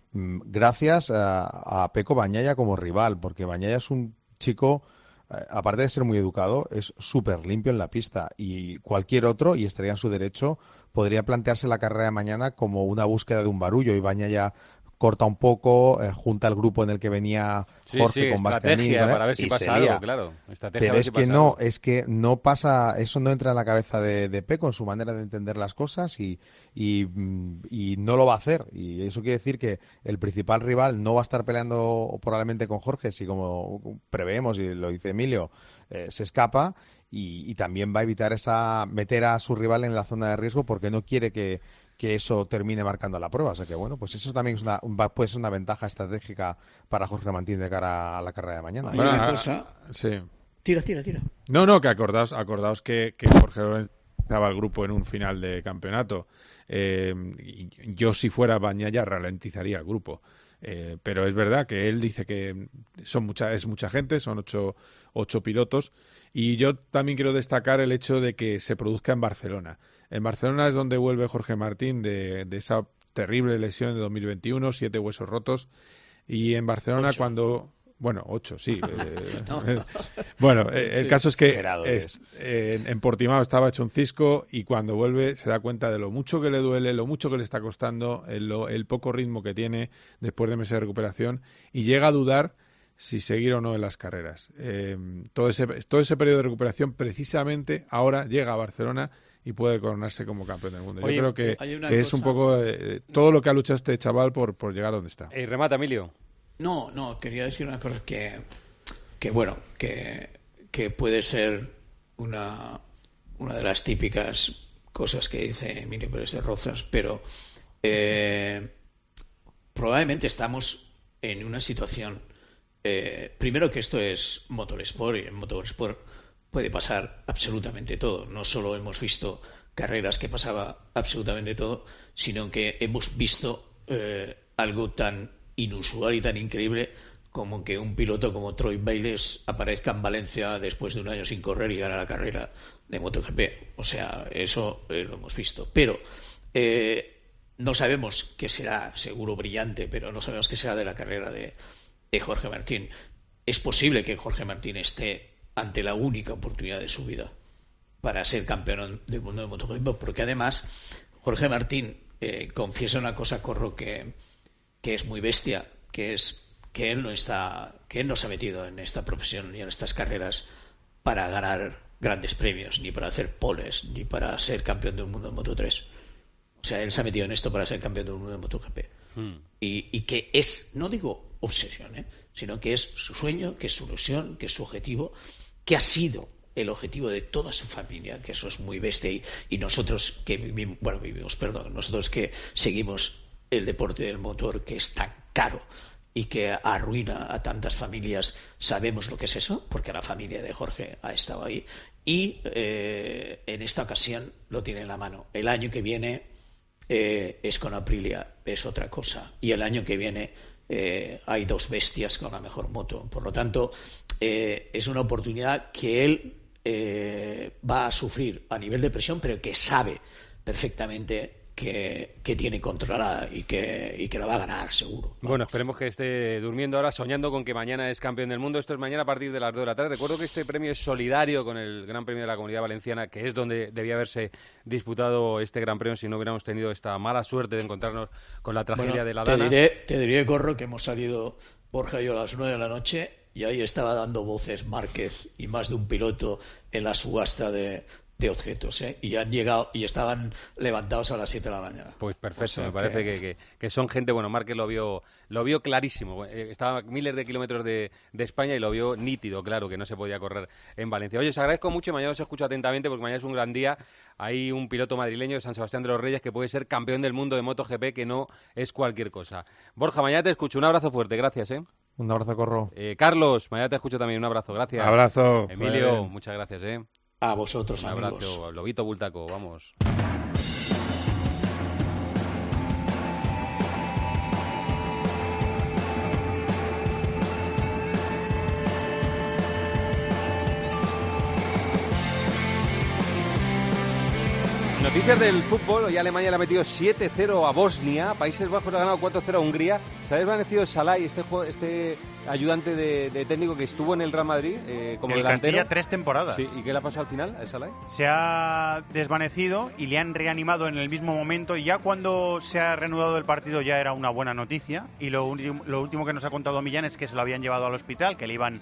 Gracias a, a Pecco Bagnaia como rival, porque Bagnaia es un chico, eh, aparte de ser muy educado, es súper limpio en la pista, y cualquier otro, y estaría en su derecho, podría plantearse la carrera de mañana como una búsqueda de un barullo, y Bagnaia corta un poco, eh, junta el grupo en el que venía Jorge sí, sí, con Bastianini, ¿no? para ver si pasa algo, claro. Pero es si que no, algo. es que no pasa, eso no entra en la cabeza de, de Pecco en su manera de entender las cosas y, y, y no lo va a hacer. Y eso quiere decir que el principal rival no va a estar peleando probablemente con Jorge, si como preveemos, y lo dice Emilio, eh, se escapa. Y, y también va a evitar esa meter a su rival en la zona de riesgo porque no quiere que, que eso termine marcando la prueba. O sea que, bueno, pues eso también es una, puede ser una ventaja estratégica para Jorge Martín de cara a la carrera de mañana. Bueno, una cosa... Sí. Tira, tira, tira. No, no, que acordaos, acordaos que, que Jorge Lorenzo estaba el grupo en un final de campeonato. Eh, yo, si fuera Bagnaia, ralentizaría el grupo. Eh, pero es verdad que él dice que son mucha, es mucha gente, son ocho, ocho pilotos, y yo también quiero destacar el hecho de que se produzca en Barcelona. En Barcelona es donde vuelve Jorge Martín de, de esa terrible lesión de dos mil veintiuno, siete huesos rotos, y en Barcelona ocho. cuando... Bueno, ocho, sí. Eh, no. Bueno, eh, el caso es que es, eh, en Portimao estaba hecho un cisco, y cuando vuelve se da cuenta de lo mucho que le duele, lo mucho que le está costando, el, lo, el poco ritmo que tiene después de meses de recuperación, y llega a dudar si seguir o no en las carreras. Eh, todo ese todo ese periodo de recuperación precisamente ahora llega a Barcelona y puede coronarse como campeón del mundo. Oye, yo creo que, que es un poco eh, todo lo que ha luchado este chaval por, por llegar a donde está. Y remata, Emilio. No, no, quería decir una cosa que, que bueno, que, que puede ser una, una de las típicas cosas que dice Emilio Pérez de Rozas, pero eh, probablemente estamos en una situación, eh, primero que esto es motorsport, y en motorsport puede pasar absolutamente todo. No solo hemos visto carreras que pasaba absolutamente todo, sino que hemos visto eh, algo tan inusual y tan increíble como que un piloto como Troy Bayliss aparezca en Valencia después de un año sin correr y ganar la carrera de MotoGP. O sea, eso eh, lo hemos visto. Pero eh, no sabemos qué será, seguro brillante, pero no sabemos qué será de la carrera de, de Jorge Martín. Es posible que Jorge Martín esté ante la única oportunidad de su vida para ser campeón del mundo de MotoGP, porque además Jorge Martín eh, confiesa una cosa, Corro, que que es muy bestia, que es que él no está, que él no se ha metido en esta profesión ni en estas carreras para ganar grandes premios, ni para hacer poles, ni para ser campeón del mundo en Moto tres. O sea, él se ha metido en esto para ser campeón del mundo en MotoGP. Hmm. Y, y que es, no digo obsesión, ¿eh? sino que es su sueño, que es su ilusión, que es su objetivo, que ha sido el objetivo de toda su familia, que eso es muy bestia, y, y nosotros que vivimos, bueno, vivimos, perdón, nosotros que seguimos el deporte del motor, que es tan caro y que arruina a tantas familias, sabemos lo que es eso, porque la familia de Jorge ha estado ahí, y eh, en esta ocasión lo tiene en la mano. El año que viene eh, es con Aprilia, es otra cosa, y el año que viene eh, hay dos bestias con la mejor moto. Por lo tanto, eh, es una oportunidad que él eh, va a sufrir a nivel de presión, pero que sabe perfectamente que, que tiene controlada y que, y que la va a ganar seguro. Vamos. Bueno, esperemos que esté durmiendo ahora, soñando con que mañana es campeón del mundo. Esto es mañana a partir de las dos de la tarde. Recuerdo que este premio es solidario con el Gran Premio de la Comunidad Valenciana, que es donde debía haberse disputado este Gran Premio si no hubiéramos tenido esta mala suerte de encontrarnos con la tragedia Bueno, de la te Dana. diré, te diré, Corro, que hemos salido Borja y yo a las nueve de la noche y ahí estaba dando voces Márquez y más de un piloto en la subasta de, de objetos, ¿eh? Y han llegado y estaban levantados a las siete de la mañana. Pues perfecto, o sea, me que... parece que, que, que son gente, bueno, Márquez lo vio lo vio clarísimo, estaba a miles de kilómetros de, de España y lo vio nítido, claro, que no se podía correr en Valencia. Oye, os agradezco mucho y mañana os escucho atentamente porque mañana es un gran día. Hay un piloto madrileño de San Sebastián de los Reyes que puede ser campeón del mundo de MotoGP, que no es cualquier cosa. Borja, mañana te escucho, un abrazo fuerte, gracias, ¿eh? Un abrazo, Corro. Eh, Carlos, mañana te escucho también, un abrazo, gracias. Abrazo. Emilio, muchas gracias, ¿eh? A vosotros, un amigos. abrazo, Lobito Bultaco, vamos. Noticias del fútbol. Hoy Alemania le ha metido siete cero a Bosnia. Países Bajos le ha ganado cuatro cero a Hungría. Se ha desvanecido Salai, este, este ayudante de, de técnico que estuvo en el Real Madrid eh, como el delantero. Castilla tres temporadas. Sí, ¿y qué le ha pasado al final a Salai? Se ha desvanecido y le han reanimado en el mismo momento. Y ya cuando se ha reanudado el partido ya era una buena noticia. Y lo, lo último que nos ha contado Millán es que se lo habían llevado al hospital, que le iban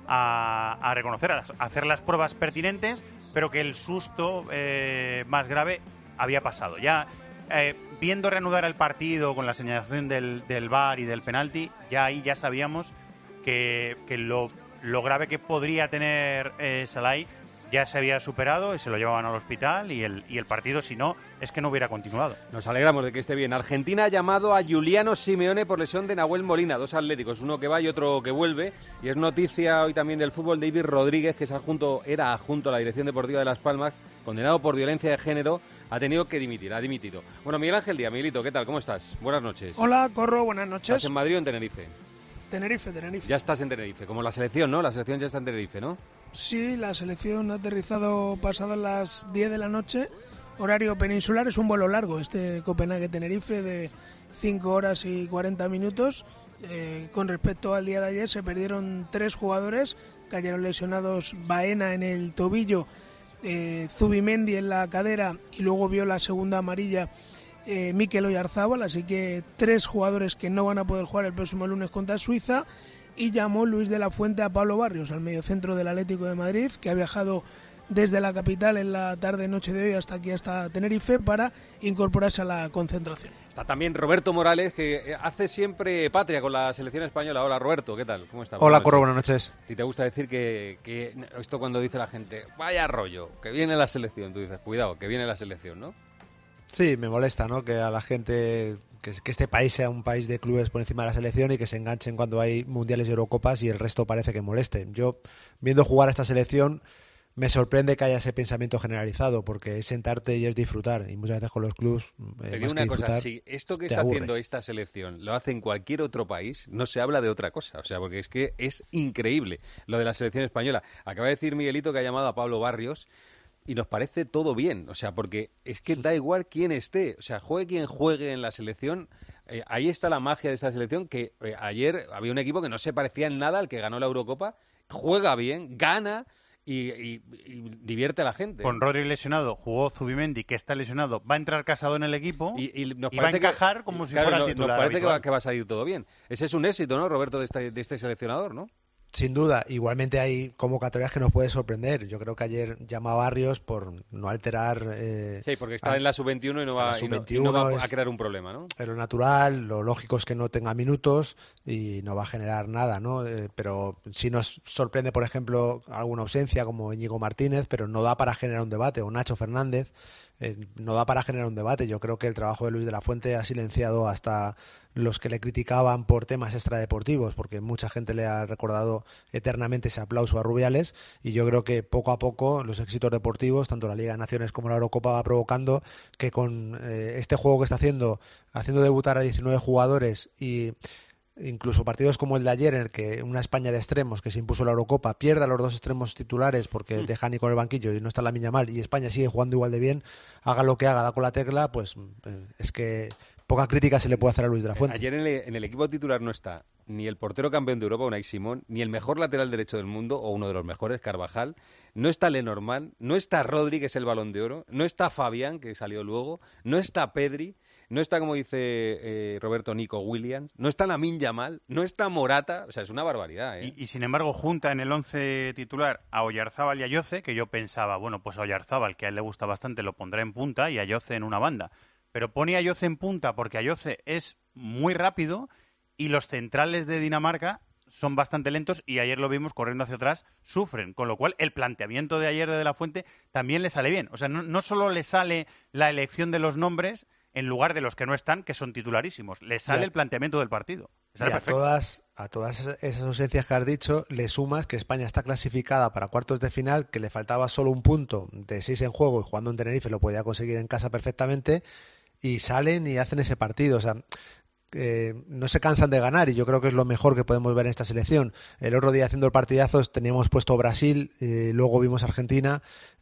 a, a reconocer, a hacer las pruebas pertinentes, pero que el susto eh, más grave había pasado. Ya eh, viendo reanudar el partido con la señalación del, del V A R y del penalti, ya ahí ya sabíamos que, que lo, lo grave que podría tener eh, Salai ya se había superado y se lo llevaban al hospital y el, y el partido, si no, es que no hubiera continuado. Nos alegramos de que esté bien. Argentina ha llamado a Giuliano Simeone por lesión de Nahuel Molina, dos atléticos, uno que va y otro que vuelve. Y es noticia hoy también del fútbol, David Rodríguez, que es adjunto, era adjunto a la Dirección Deportiva de Las Palmas, condenado por violencia de género, ha tenido que dimitir, ha dimitido. Bueno, Miguel Ángel Díaz, Miguelito, ¿qué tal? ¿Cómo estás? Buenas noches. Hola, Corro, buenas noches. ¿Estás en Madrid o en Tenerife? Tenerife, Tenerife. Ya estás en Tenerife, como la selección, ¿no? La selección ya está en Tenerife, ¿no? Sí, la selección ha aterrizado pasadas las diez de la noche, horario peninsular, es un vuelo largo, este Copenhague-Tenerife de cinco horas y cuarenta minutos. Eh, con respecto al día de ayer se perdieron tres jugadores, cayeron lesionados Baena en el tobillo, eh, Zubimendi en la cadera y luego vio la segunda amarilla eh, Mikel Oyarzábal, así que tres jugadores que no van a poder jugar el próximo lunes contra Suiza. Y llamó Luis de la Fuente a Pablo Barrios, al mediocentro del Atlético de Madrid, que ha viajado desde la capital en la tarde-noche de hoy hasta aquí, hasta Tenerife, para incorporarse a la concentración. Está también Roberto Morales, que hace siempre patria con la selección española. Hola, Roberto, ¿qué tal? ¿Cómo estás? Hola, Corro, buenas noches. Si te gusta decir que, que esto cuando dice la gente, vaya rollo, que viene la selección, tú dices, cuidado, que viene la selección, ¿no? Sí, me molesta, ¿no? Que a la gente, que, que este país sea un país de clubes por encima de la selección y que se enganchen cuando hay mundiales y Eurocopas y el resto parece que moleste. Yo, viendo jugar a esta selección, me sorprende que haya ese pensamiento generalizado, porque es sentarte y es disfrutar, y muchas veces con los clubes eh, Te digo una cosa, si esto que está aburre. haciendo esta selección lo hace en cualquier otro país, no se habla de otra cosa, o sea, porque es que es increíble lo de la selección española. Acaba de decir Miguelito que ha llamado a Pablo Barrios y nos parece todo bien, o sea, porque es que da igual quién esté, o sea, juegue quien juegue en la selección, eh, ahí está la magia de esta selección, que eh, ayer había un equipo que no se parecía en nada al que ganó la Eurocopa, juega bien, gana y, y, y divierte a la gente. Con Rodri lesionado, jugó Zubimendi, que está lesionado, va a entrar Casado en el equipo y, y, nos y va a encajar que, como si claro, fuera no, titular. Nos parece que va, habitual. que va a salir todo bien. Ese es un éxito, ¿no, Roberto, de este, de este seleccionador, ¿no? Sin duda, igualmente hay convocatorias que nos pueden sorprender. Yo creo que ayer llama a Barrios por no alterar... Eh, sí, porque está a, en la sub veintiuno y no va, y no, y no va a crear un problema, ¿no? Es lo natural, lo lógico es que no tenga minutos y no va a generar nada, ¿no? Eh, pero sí nos sorprende, por ejemplo, alguna ausencia como Íñigo Martínez, pero no da para generar un debate, o Nacho Fernández, eh, no da para generar un debate. Yo creo que el trabajo de Luis de la Fuente ha silenciado hasta los que le criticaban por temas extradeportivos, porque mucha gente le ha recordado eternamente ese aplauso a Rubiales, y yo creo que poco a poco los éxitos deportivos, tanto la Liga de Naciones como la Eurocopa, va provocando que con eh, este juego que está haciendo, haciendo debutar a diecinueve jugadores, y incluso partidos como el de ayer, en el que una España de extremos que se impuso la Eurocopa pierda los dos extremos titulares porque mm. deja a Nico en el banquillo y no está Lamine Yamal, y España sigue jugando igual de bien, haga lo que haga, da con la tecla, pues eh, es que poca crítica se le puede hacer a Luis de la Fuente. Ayer en el, en el equipo titular no está ni el portero campeón de Europa, Unai Simón, ni el mejor lateral derecho del mundo, o uno de los mejores, Carvajal. No está Lenormand, no está Rodri, que es el Balón de Oro, no está Fabián, que salió luego, no está Pedri, no está, como dice eh, Roberto, Nico Williams, no está Lamine Yamal, no está Morata. O sea, es una barbaridad, ¿eh? Y, y sin embargo, junta en el once titular a Oyarzábal y a Ayoce, que yo pensaba, bueno, pues a Oyarzábal, que a él le gusta bastante, lo pondrá en punta, y a Ayoce en una banda. Pero pone a Ayoce en punta porque Ayoce es muy rápido y los centrales de Dinamarca son bastante lentos, y ayer lo vimos corriendo hacia atrás, sufren. Con lo cual, el planteamiento de ayer de De la Fuente también le sale bien. O sea, no, no solo le sale la elección de los nombres en lugar de los que no están, que son titularísimos. Le sale el planteamiento del partido. Y a todas, a todas esas ausencias que has dicho, le sumas que España está clasificada para cuartos de final, que le faltaba solo un punto de seis en juego, y jugando en Tenerife lo podía conseguir en casa perfectamente, y salen y hacen ese partido. O sea, eh, no se cansan de ganar, y yo creo que es lo mejor que podemos ver en esta selección. El otro día, haciendo el partidazo, teníamos puesto Brasil, eh, luego vimos Argentina.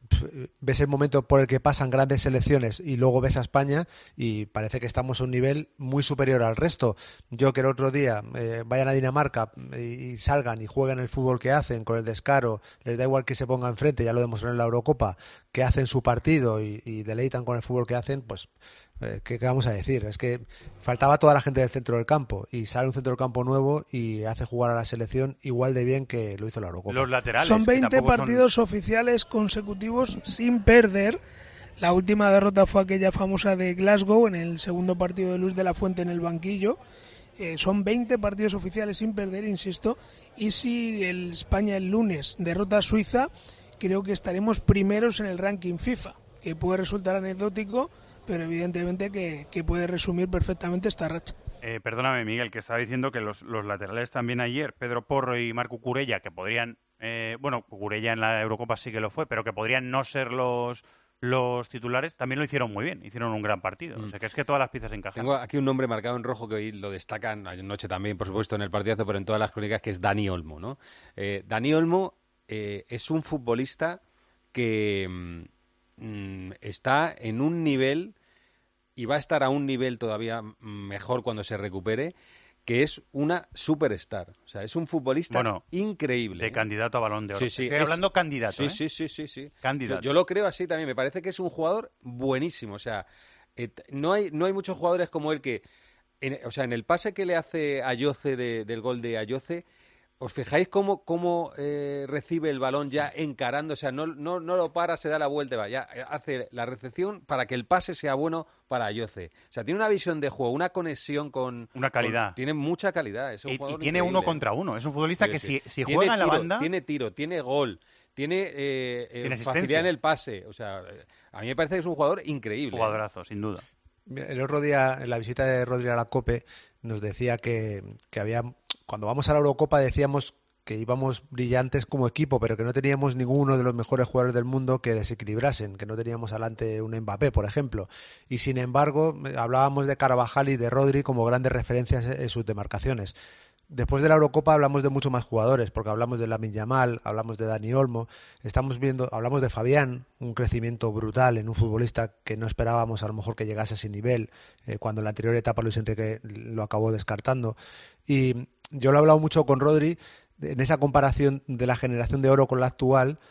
Ves el momento por el que pasan grandes selecciones y luego ves a España y parece que estamos a un nivel muy superior al resto. Yo que el otro día eh, vayan a Dinamarca y, y salgan y jueguen el fútbol que hacen con el descaro, les da igual que se ponga enfrente, ya lo demostró en la Eurocopa, que hacen su partido y, y deleitan con el fútbol que hacen, pues eh, ¿qué, ¿qué vamos a decir? Es que faltaba toda la gente del centro del campo, y sale un centro del campo nuevo y hace jugar a la selección igual de bien que lo hizo la Eurocopa. Los laterales, son veinte partidos son... oficiales consecutivos sin perder. La última derrota fue aquella famosa de Glasgow, en el segundo partido de Luis de la Fuente en el banquillo. Eh, son veinte partidos oficiales sin perder, insisto, y si el España el lunes derrota a Suiza, creo que estaremos primeros en el ranking FIFA, que puede resultar anecdótico, pero evidentemente que, que puede resumir perfectamente esta racha. Eh, perdóname, Miguel, que estaba diciendo que los, los laterales también ayer, Pedro Porro y Marco Cucurella, que podrían, eh, bueno, Cucurella en la Eurocopa sí que lo fue, pero que podrían no ser los los titulares, también lo hicieron muy bien, hicieron un gran partido. Mm. O sea, que es que todas las piezas encajan. Tengo aquí un nombre marcado en rojo que hoy lo destacan anoche también, por supuesto, en el partidazo, pero en todas las crónicas, que es Dani Olmo, ¿no? Eh, Dani Olmo eh, es un futbolista que mm, está en un nivel, y va a estar a un nivel todavía mejor cuando se recupere, que es una superstar. O sea, es un futbolista bueno, increíble. De ¿eh? candidato a Balón de Oro. Sí, sí, Estoy es... hablando candidato, sí, ¿eh? Sí, sí, sí, sí. Candidato. Yo, yo lo creo así también. Me parece que es un jugador buenísimo. O sea, eh, no hay no hay muchos jugadores como él que... En, o sea, en el pase que le hace Ayoce de, del gol de Ayoce, ¿os fijáis cómo, cómo eh, recibe el balón ya encarando? O sea, no, no, no lo para, se da la vuelta, va, ya hace la recepción para que el pase sea bueno para Ayoce. O sea, tiene una visión de juego, una conexión con... Una calidad. Con, tiene mucha calidad. Es un y, jugador y tiene increíble. Uno contra uno. Es un futbolista sí, que sí. si, si tiene juega en la tiro, banda... Tiene tiro, tiene gol, tiene, eh, eh, facilidad en el pase. O sea, a mí me parece que es un jugador increíble. Jugadorazo, ¿eh? Sin duda. El otro día, en la visita de Rodri a la COPE, nos decía que, que había... Cuando vamos a la Eurocopa decíamos que íbamos brillantes como equipo, pero que no teníamos ninguno de los mejores jugadores del mundo que desequilibrasen, que no teníamos adelante un Mbappé, por ejemplo. Y sin embargo, hablábamos de Carvajal y de Rodri como grandes referencias en sus demarcaciones. Después de la Eurocopa hablamos de muchos más jugadores, porque hablamos de Lamine Yamal, hablamos de Dani Olmo, estamos viendo, hablamos de Fabián, un crecimiento brutal en un futbolista que no esperábamos a lo mejor que llegase a ese nivel, eh, cuando en la anterior etapa Luis Enrique lo acabó descartando. Y yo lo he hablado mucho con Rodri, en esa comparación de la generación de oro con la actual,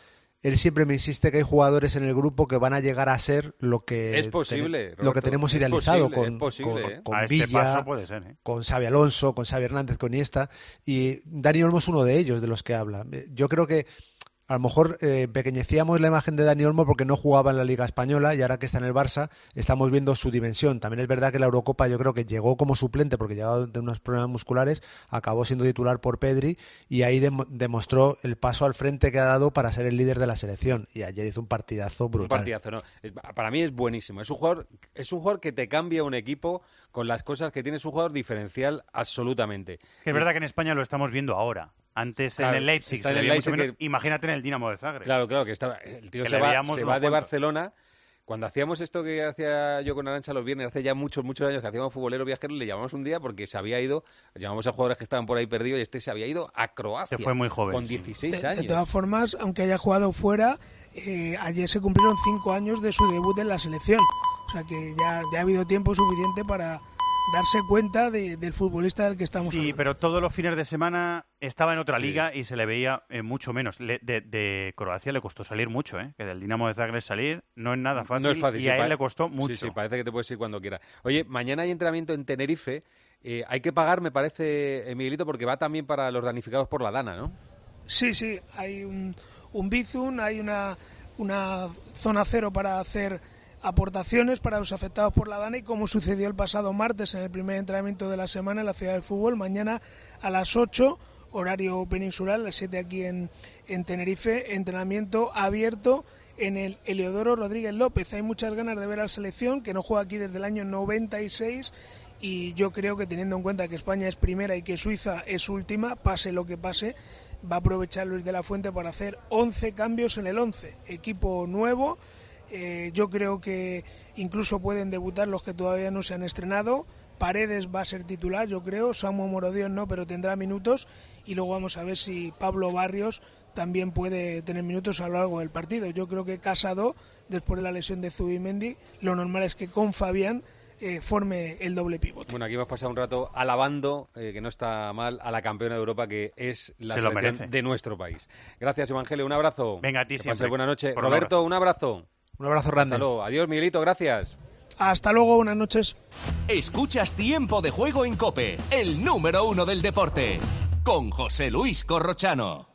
él siempre me insiste que hay jugadores en el grupo que van a llegar a ser lo que es posible, ten, lo que tenemos idealizado posible, con, posible, con, ¿eh? con a Villa, este paso puede ser, ¿eh? con Xabi Alonso, con Xavi Hernández, con Iniesta, y Dani Olmo es uno de ellos de los que habla. Yo creo que a lo mejor eh, pequeñecíamos la imagen de Dani Olmo porque no jugaba en la Liga Española y ahora que está en el Barça estamos viendo su dimensión. También es verdad que la Eurocopa yo creo que llegó como suplente porque llegaba de unos problemas musculares, acabó siendo titular por Pedri y ahí dem- demostró el paso al frente que ha dado para ser el líder de la selección. Y ayer hizo un partidazo brutal. Un partidazo, no. Es, para mí es buenísimo. Es un jugador, es un jugador que te cambia un equipo con las cosas que tiene. Es un jugador diferencial absolutamente. Es verdad que en España lo estamos viendo ahora. Antes claro, en el Leipzig, está se en el Leipzig Leipzig que... imagínate en el Dinamo de Zagreb. Claro, claro, que estaba, el tío que se va, se va de cuantos. Barcelona. Cuando hacíamos esto que hacía yo con Arantxa los viernes, hace ya muchos, muchos años que hacíamos futboleros viajeros, le llamamos un día porque se había ido, llamamos a jugadores que estaban por ahí perdidos y este se había ido a Croacia. Se fue muy joven. Con dieciséis de, años. De todas formas, aunque haya jugado fuera, eh, ayer se cumplieron cinco años de su debut en la selección. O sea que ya, ya ha habido tiempo suficiente para darse cuenta de, del futbolista del que estamos sí, hablando. Sí, pero todos los fines de semana estaba en otra Sí. liga y se le veía eh, mucho menos. Le, de, de Croacia le costó salir mucho, ¿eh? Que del Dinamo de Zagreb salir no es nada fácil, No es fácil y sí, a él pa- le costó mucho. Sí, sí, parece que te puedes ir cuando quieras. Oye, mañana hay entrenamiento en Tenerife. Eh, hay que pagar, me parece, eh, Miguelito, porque va también para los damnificados por la Dana, ¿no? Sí, sí, hay un, un Bizum, hay una, una zona cero para hacer aportaciones para los afectados por la Dana y como sucedió el pasado martes en el primer entrenamiento de la semana en la Ciudad del Fútbol, mañana a las ocho, horario peninsular, a las siete aquí en, en Tenerife, entrenamiento abierto en el Heliodoro Rodríguez López. Hay muchas ganas de ver a la selección, que no juega aquí desde el año noventa y seis, y yo creo que teniendo en cuenta que España es primera y que Suiza es última, pase lo que pase, va a aprovechar Luis de la Fuente para hacer once cambios en el once. Equipo nuevo. Eh, yo creo que incluso pueden debutar los que todavía no se han estrenado. Paredes va a ser titular, yo creo. Samu Morodion no, pero tendrá minutos. Y luego vamos a ver si Pablo Barrios también puede tener minutos a lo largo del partido. Yo creo que Casado, después de la lesión de Zubimendi, lo normal es que con Fabián eh, forme el doble pivote. Bueno, aquí hemos pasado un rato alabando, eh, que no está mal, a la campeona de Europa, que es la Se lo selección merece. de nuestro país. Gracias, Evangelio. Un abrazo. Venga, a ti Que siempre. pases buena noche. Por un Roberto, un abrazo. Un abrazo grande. Hasta luego. Adiós, Miguelito. Gracias. Hasta luego, buenas noches. Escuchas Tiempo de Juego en COPE, el número uno del deporte, con José Luis Corrochano.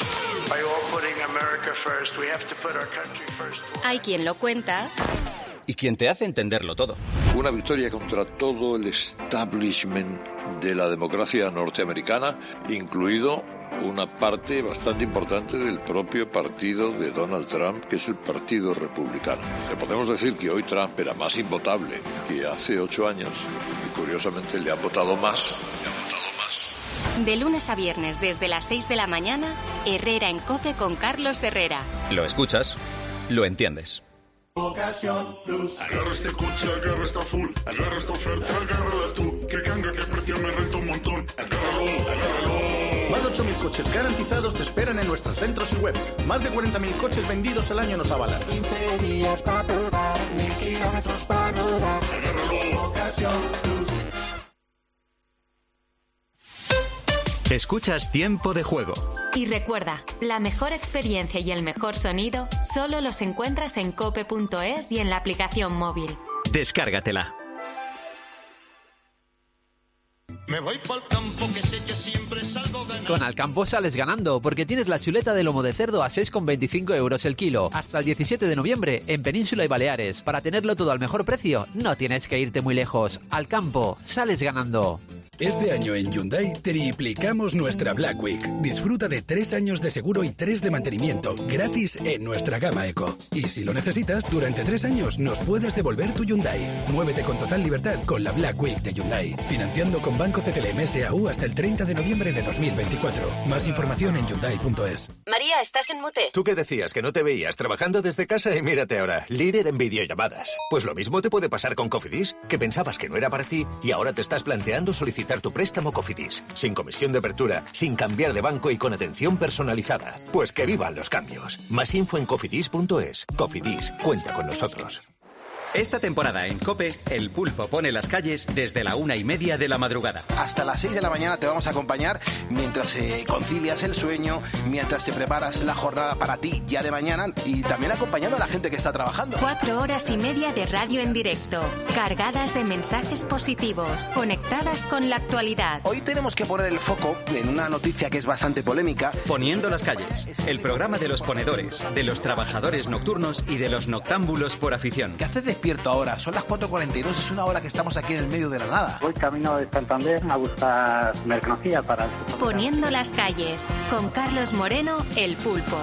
Hay quien lo cuenta Y quien te hace entenderlo todo. Una victoria contra todo el establishment de la democracia norteamericana, incluido una parte bastante importante del propio partido de Donald Trump, que es el Partido Republicano. Le podemos decir que hoy Trump era más invotable que hace ocho años y curiosamente le han votado más. Le han votado más. de lunes a viernes desde las seis de la mañana, Herrera en COPE con Carlos Herrera. Lo escuchas, lo entiendes. Ocasión Plus. Agarra este coche, agarra esta full, agarra esta oferta, agárrala tú. Que canga, que precio me renta un montón. Agárralo, agárralo. Más de ocho mil coches garantizados te esperan en nuestros centros y web. Más de cuarenta mil coches vendidos al año nos avalan. quince días para probar, mil kilómetros para rodar. Agárralo. Ocasión Plus. Escuchas Tiempo de Juego. Y recuerda, la mejor experiencia y el mejor sonido solo los encuentras en cope punto es y en la aplicación móvil. Descárgatela. Me voy pa'l campo que sé que siempre salgo ganando. Con Alcampo sales ganando porque tienes la chuleta de lomo de cerdo a seis con veinticinco euros el kilo. Hasta el diecisiete de noviembre en Península y Baleares. Para tenerlo todo al mejor precio, no tienes que irte muy lejos. Alcampo, sales ganando. Este año en Hyundai triplicamos nuestra Black Week. Disfruta de tres años de seguro y tres de mantenimiento gratis en nuestra gama Eco. Y si lo necesitas, durante tres años nos puedes devolver tu Hyundai. Muévete con total libertad con la Black Week de Hyundai. Financiando con Banco C T L M S A U hasta el treinta de noviembre de dos mil veinticuatro. Más información en hyundai punto es. María, ¿estás en mute? ¿Tú qué decías? Que no te veías trabajando desde casa y mírate ahora, líder en videollamadas. Pues lo mismo te puede pasar con Cofidis, que pensabas que no era para ti y ahora te estás planteando solicitar tu préstamo Cofidis. Sin comisión de apertura, sin cambiar de banco y con atención personalizada. Pues que vivan los cambios. Más info en cofidis punto es. Cofidis, cuenta con nosotros. Esta temporada en COPE, el pulpo pone las calles desde la una y media de la madrugada. Hasta las seis de la mañana te vamos a acompañar mientras eh, concilias el sueño, mientras te preparas la jornada para ti ya de mañana y también acompañando a la gente que está trabajando. Cuatro horas y media de radio en directo, cargadas de mensajes positivos, conectadas con la actualidad. Hoy tenemos que poner el foco en una noticia que es bastante polémica. Poniendo las calles, el programa de los ponedores, de los trabajadores nocturnos y de los noctámbulos por afición. ¿Qué haces despierto ahora? Son las cuatro cuarenta y dos, es una hora que estamos aquí en el medio de la nada. Voy camino de Santander a buscar mercancía para... Poniendo las calles, con Carlos Moreno, el pulpo.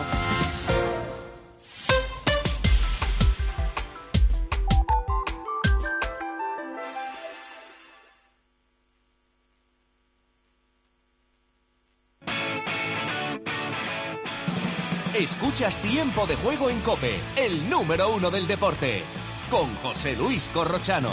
Escuchas Tiempo de Juego en COPE, el número uno del deporte, con José Luis Corrochano.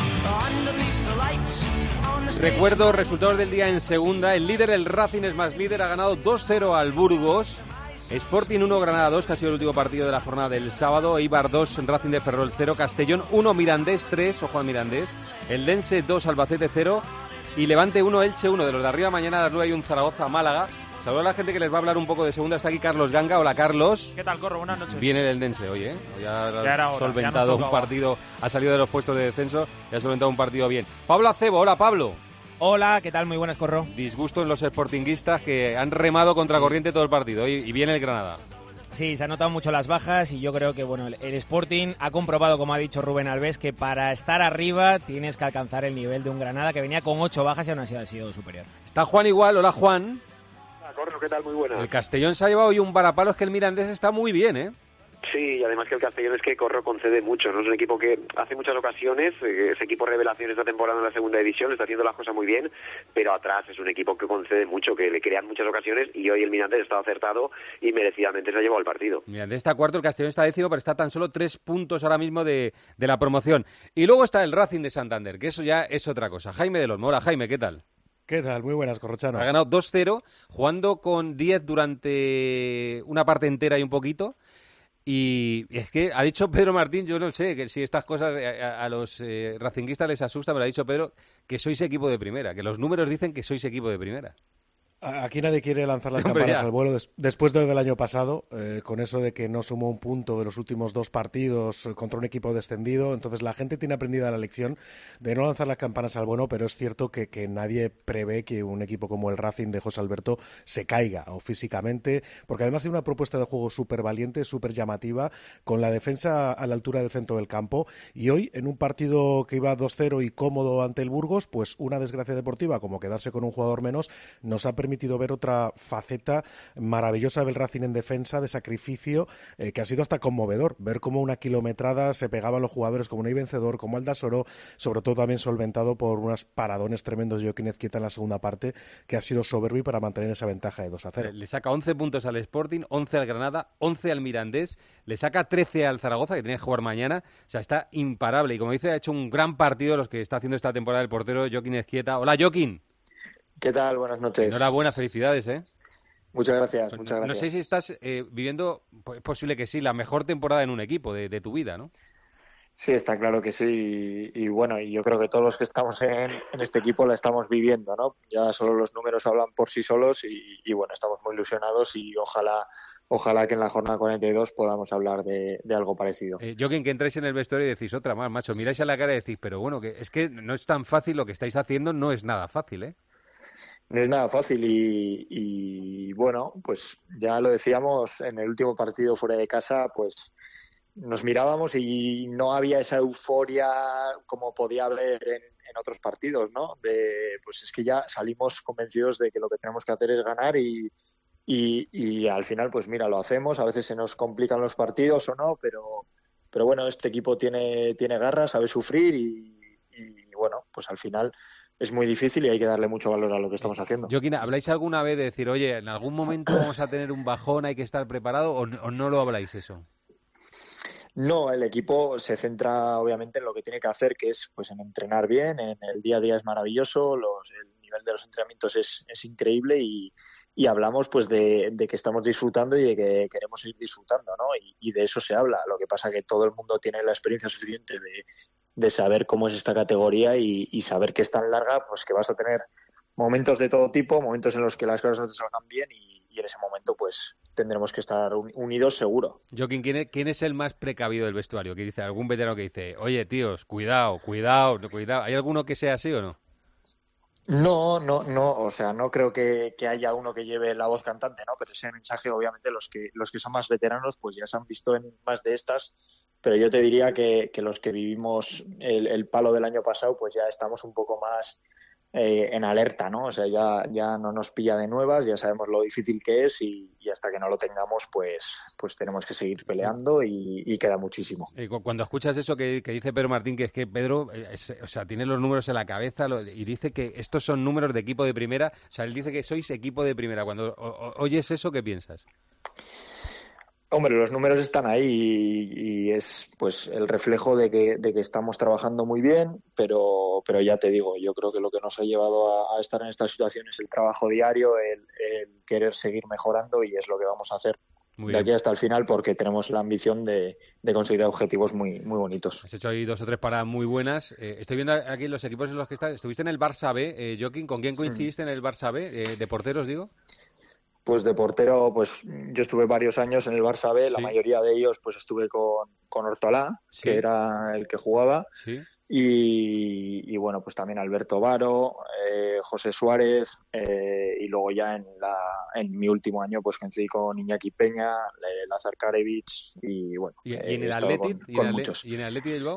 Recuerdo resultados del día en segunda. El líder, el Racing, es más líder, ha ganado dos cero al Burgos. Sporting uno, Granada dos, que ha sido el último partido de la jornada del sábado. Eibar dos, Racing de Ferrol cero, Castellón uno, Mirandés tres, ojo al Mirandés. El Dense dos, Albacete cero y Levante uno, Elche uno. De los de arriba, mañana a las nueve hay un Zaragoza-Málaga. Saludos a la gente que les va a hablar un poco de segunda. Está aquí Carlos Ganga. Hola, Carlos. ¿Qué tal, Corro? Buenas noches. Viene el Eldense hoy, ¿eh? Hoy ha ya era hora, solventado ya un partido, ha salido de los puestos de descenso y ha solventado un partido bien. Pablo Acebo. Hola, Pablo. Hola, ¿qué tal? Muy buenas, Corro. Disgusto en los sportinguistas que han remado contra corriente todo el partido y, y viene el Granada. Sí, se han notado mucho las bajas y yo creo que bueno, el, el Sporting ha comprobado, como ha dicho Rubén Alves, que para estar arriba tienes que alcanzar el nivel de un Granada que venía con ocho bajas y aún así ha sido superior. Está Juan igual. Hola, Juan. Corro, ¿qué tal? Muy buena. El Castellón se ha llevado hoy un varapalo, es que el Mirandés está muy bien, ¿eh? Sí, y además que el Castellón es que Corro concede mucho, ¿no? Es un equipo que hace muchas ocasiones, eh, es equipo revelación esta temporada en la segunda división, está haciendo las cosas muy bien, pero atrás es un equipo que concede mucho, que le crean muchas ocasiones y hoy el Mirandés está acertado y merecidamente se ha llevado el partido. El Mirandés está cuarto, el Castellón está décimo, pero está tan solo tres puntos ahora mismo de, de la promoción. Y luego está el Racing de Santander, que eso ya es otra cosa. Jaime del Olmo. Hola, Jaime, ¿qué tal? ¿Qué tal? Muy buenas, Corrochano. Ha ganado dos cero, jugando con diez durante una parte entera y un poquito. Y es que ha dicho Pedro Martín, yo no sé, que si estas cosas a, a los eh, racinguistas les asusta, pero ha dicho Pedro que sois equipo de primera, que los números dicen que sois equipo de primera. Aquí nadie quiere lanzar las Hombre, campanas ya. al vuelo des- después de lo del año pasado, eh, con eso de que no sumó un punto de los últimos dos partidos eh, contra un equipo descendido. Entonces la gente tiene aprendida la lección de no lanzar las campanas al vuelo, pero es cierto que, que nadie prevé que un equipo como el Racing de José Alberto se caiga o físicamente, porque además tiene una propuesta de juego súper valiente, súper llamativa, con la defensa a la altura del centro del campo. Y hoy, en un partido que iba dos cero y cómodo ante el Burgos, pues una desgracia deportiva como quedarse con un jugador menos nos ha permitido permitido ver otra faceta maravillosa del Racing en defensa, de sacrificio, eh, que ha sido hasta conmovedor, ver cómo una kilometrada se pegaban los jugadores como Ney Vencedor, como Aldasoro, sobre todo también solventado por unos paradones tremendos de Joaquín Ezquieta en la segunda parte, que ha sido soberbio para mantener esa ventaja de dos a cero. Le saca once puntos al Sporting, once al Granada, once al Mirandés, le saca trece al Zaragoza, que tiene que jugar mañana, o sea, está imparable, y como dice, ha hecho un gran partido los que está haciendo esta temporada el portero Joaquín Ezquieta. Hola, Joaquín. ¿Qué tal? Buenas noches. Enhorabuena, felicidades, ¿eh? Muchas gracias, muchas gracias. No sé si estás eh, viviendo, pues, es posible que sí, la mejor temporada en un equipo de, de tu vida, ¿no? Sí, está claro que sí. Y, y bueno, y yo creo que todos los que estamos en, en este equipo la estamos viviendo, ¿no? Ya solo los números hablan por sí solos y, y bueno, estamos muy ilusionados y ojalá ojalá que en la jornada cuarenta y dos podamos hablar de, de algo parecido. Eh, Joaquín, que entráis en el vestuario y decís otra más, macho, miráis a la cara y decís, pero bueno, que es que no es tan fácil, lo que estáis haciendo no es nada fácil, ¿eh? No es nada fácil y, y bueno, pues ya lo decíamos en el último partido fuera de casa, pues nos mirábamos y no había esa euforia como podía haber en, en otros partidos, ¿no? De, pues es que ya salimos convencidos de que lo que tenemos que hacer es ganar y, y, y al final, pues mira, lo hacemos. A veces se nos complican los partidos o no, pero, pero bueno, este equipo tiene, tiene garra, sabe sufrir y, y bueno, pues al final es muy difícil y hay que darle mucho valor a lo que estamos haciendo. Joaquín, ¿habláis alguna vez de decir, oye, en algún momento vamos a tener un bajón, hay que estar preparado, o, o no lo habláis eso? No, el equipo se centra obviamente en lo que tiene que hacer, que es pues en entrenar bien, en el día a día es maravilloso, los, el nivel de los entrenamientos es, es increíble y, y hablamos pues de, de que estamos disfrutando y de que queremos seguir disfrutando, ¿no? Y, y de eso se habla. Lo que pasa que todo el mundo tiene la experiencia suficiente de, de saber cómo es esta categoría y, y saber que es tan larga, pues que vas a tener momentos de todo tipo, momentos en los que las cosas no te salgan bien y, y en ese momento pues tendremos que estar unidos seguro. Joaquín, ¿quién es, ¿quién es el más precavido del vestuario? ¿Qué dice algún veterano que dice, oye, tíos, cuidado, cuidado, cuidado? ¿Hay alguno que sea así o no? No, no, no, o sea, no creo que, que haya uno que lleve la voz cantante, ¿no? Pero ese mensaje, obviamente, los que los que son más veteranos, pues ya se han visto en más de estas, pero yo te diría que, que los que vivimos el, el palo del año pasado, pues ya estamos un poco más eh, en alerta, ¿no? O sea, ya, ya no nos pilla de nuevas, ya sabemos lo difícil que es y, y hasta que no lo tengamos, pues, pues tenemos que seguir peleando y, y queda muchísimo. Eh, cuando escuchas eso que, que dice Pedro Martín, que es que Pedro, es, o sea, tiene los números en la cabeza lo, y dice que estos son números de equipo de primera, o sea, él dice que sois equipo de primera. Cuando o, o, oyes eso, ¿qué piensas? Hombre, los números están ahí y, y es pues el reflejo de que, de que estamos trabajando muy bien, pero, pero ya te digo, yo creo que lo que nos ha llevado a, a estar en esta situación es el trabajo diario, el, el querer seguir mejorando y es lo que vamos a hacer muy de aquí hasta el final porque tenemos la ambición de, de conseguir objetivos muy, muy bonitos. Has hecho ahí dos o tres paradas muy buenas. Eh, estoy viendo aquí los equipos en los que estás. Estuviste en el Barça B, eh, Joaquín, ¿con quién coincidiste sí. en el Barça B? Eh, ¿De porteros, digo? Pues de portero, pues yo estuve varios años en el Barça B, sí. La mayoría de ellos pues estuve con, con Hortolá, sí. que era el que jugaba, sí. y, y bueno, pues también Alberto Varo, eh, José Suárez, eh, y luego ya en la en mi último año pues coincidí con Iñaki Peña, Lazar Karevich, y bueno, ¿Y, y en el Atleti? Con, ¿Y, con en muchos. ¿Y en el Atleti de Bilbao?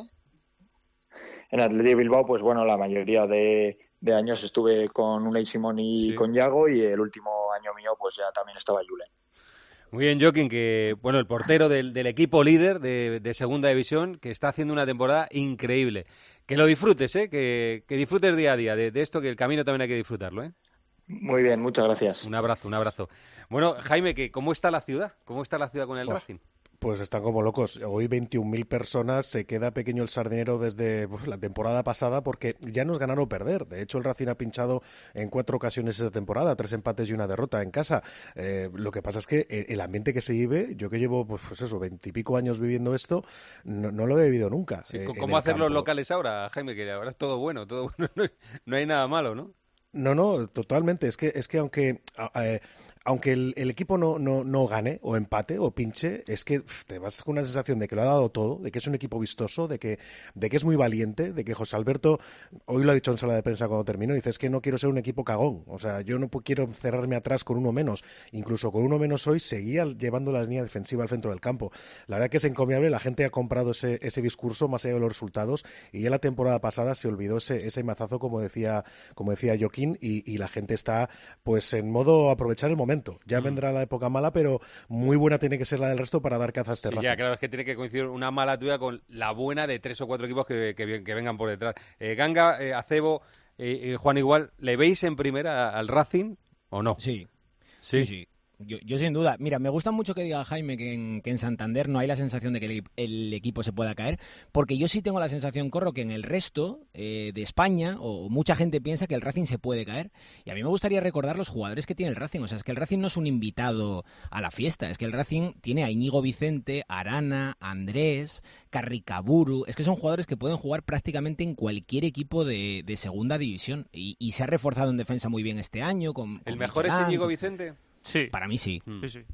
En el Atleti de Bilbao, pues bueno, la mayoría de... de años estuve con Unai Simón y sí. con Yago y el último año mío pues ya también estaba Julen. Muy bien, Joaquín, que bueno, el portero del, del equipo líder de, de Segunda División, que está haciendo una temporada increíble. Que lo disfrutes, ¿eh? que, que disfrutes día a día de, de esto, que el camino también hay que disfrutarlo. ¿eh? Muy bien, muchas gracias. Un abrazo, un abrazo. Bueno, Jaime, que ¿cómo está la ciudad? ¿Cómo está la ciudad con el oh. Racing? Pues están como locos. Hoy veintiún mil personas, se queda pequeño el Sardinero desde pues, la temporada pasada porque ya no es ganar o perder. De hecho, el Racing ha pinchado en cuatro ocasiones esa temporada, tres empates y una derrota en casa. Eh, lo que pasa es que el ambiente que se vive, yo que llevo pues, pues eso, veintipico años viviendo esto, no, no lo he vivido nunca. Sí, eh, ¿Cómo hacer los locales ahora, Jaime? Que ahora es todo bueno, todo bueno. No, no hay nada malo, ¿no? No, no, totalmente. Es que, es que aunque... Eh, Aunque el, el equipo no, no, no gane o empate o pinche, es que pff, te vas con una sensación de que lo ha dado todo, de que es un equipo vistoso, de que, de que es muy valiente, de que José Alberto, hoy lo ha dicho en sala de prensa cuando terminó, dice, es que no quiero ser un equipo cagón, o sea, yo no quiero cerrarme atrás con uno menos, incluso con uno menos hoy seguía llevando la línea defensiva al centro del campo. La verdad que es encomiable, la gente ha comprado ese, ese discurso más allá de los resultados y ya la temporada pasada se olvidó ese, ese mazazo, como decía, como decía Joaquín, y, y la gente está pues en modo aprovechar el momento. Ya mm. vendrá la época mala, pero muy buena tiene que ser la del resto para dar caza a este sí, Racing. Ya, claro, es que tiene que coincidir una mala tuya con la buena de tres o cuatro equipos que, que, que vengan por detrás. Eh, Ganga, eh, Acebo, eh, eh, Juan Igual, ¿le veis en primera al Racing o no? Sí, sí, sí. sí. Yo, yo sin duda. Mira, me gusta mucho que diga Jaime que en, que en Santander no hay la sensación de que el, el equipo se pueda caer, porque yo sí tengo la sensación, Corro, que en el resto eh, de España, o mucha gente piensa que el Racing se puede caer. Y a mí me gustaría recordar los jugadores que tiene el Racing. O sea, es que el Racing no es un invitado a la fiesta, es que el Racing tiene a Íñigo Vicente, Arana, Andrés, Carricaburu. Es que son jugadores que pueden jugar prácticamente en cualquier equipo de, de segunda división. Y, y se ha reforzado en defensa muy bien este año. Con, ¿El con mejor Michelán, es Íñigo con... Vicente? Sí. Para mí sí. Sí, sí.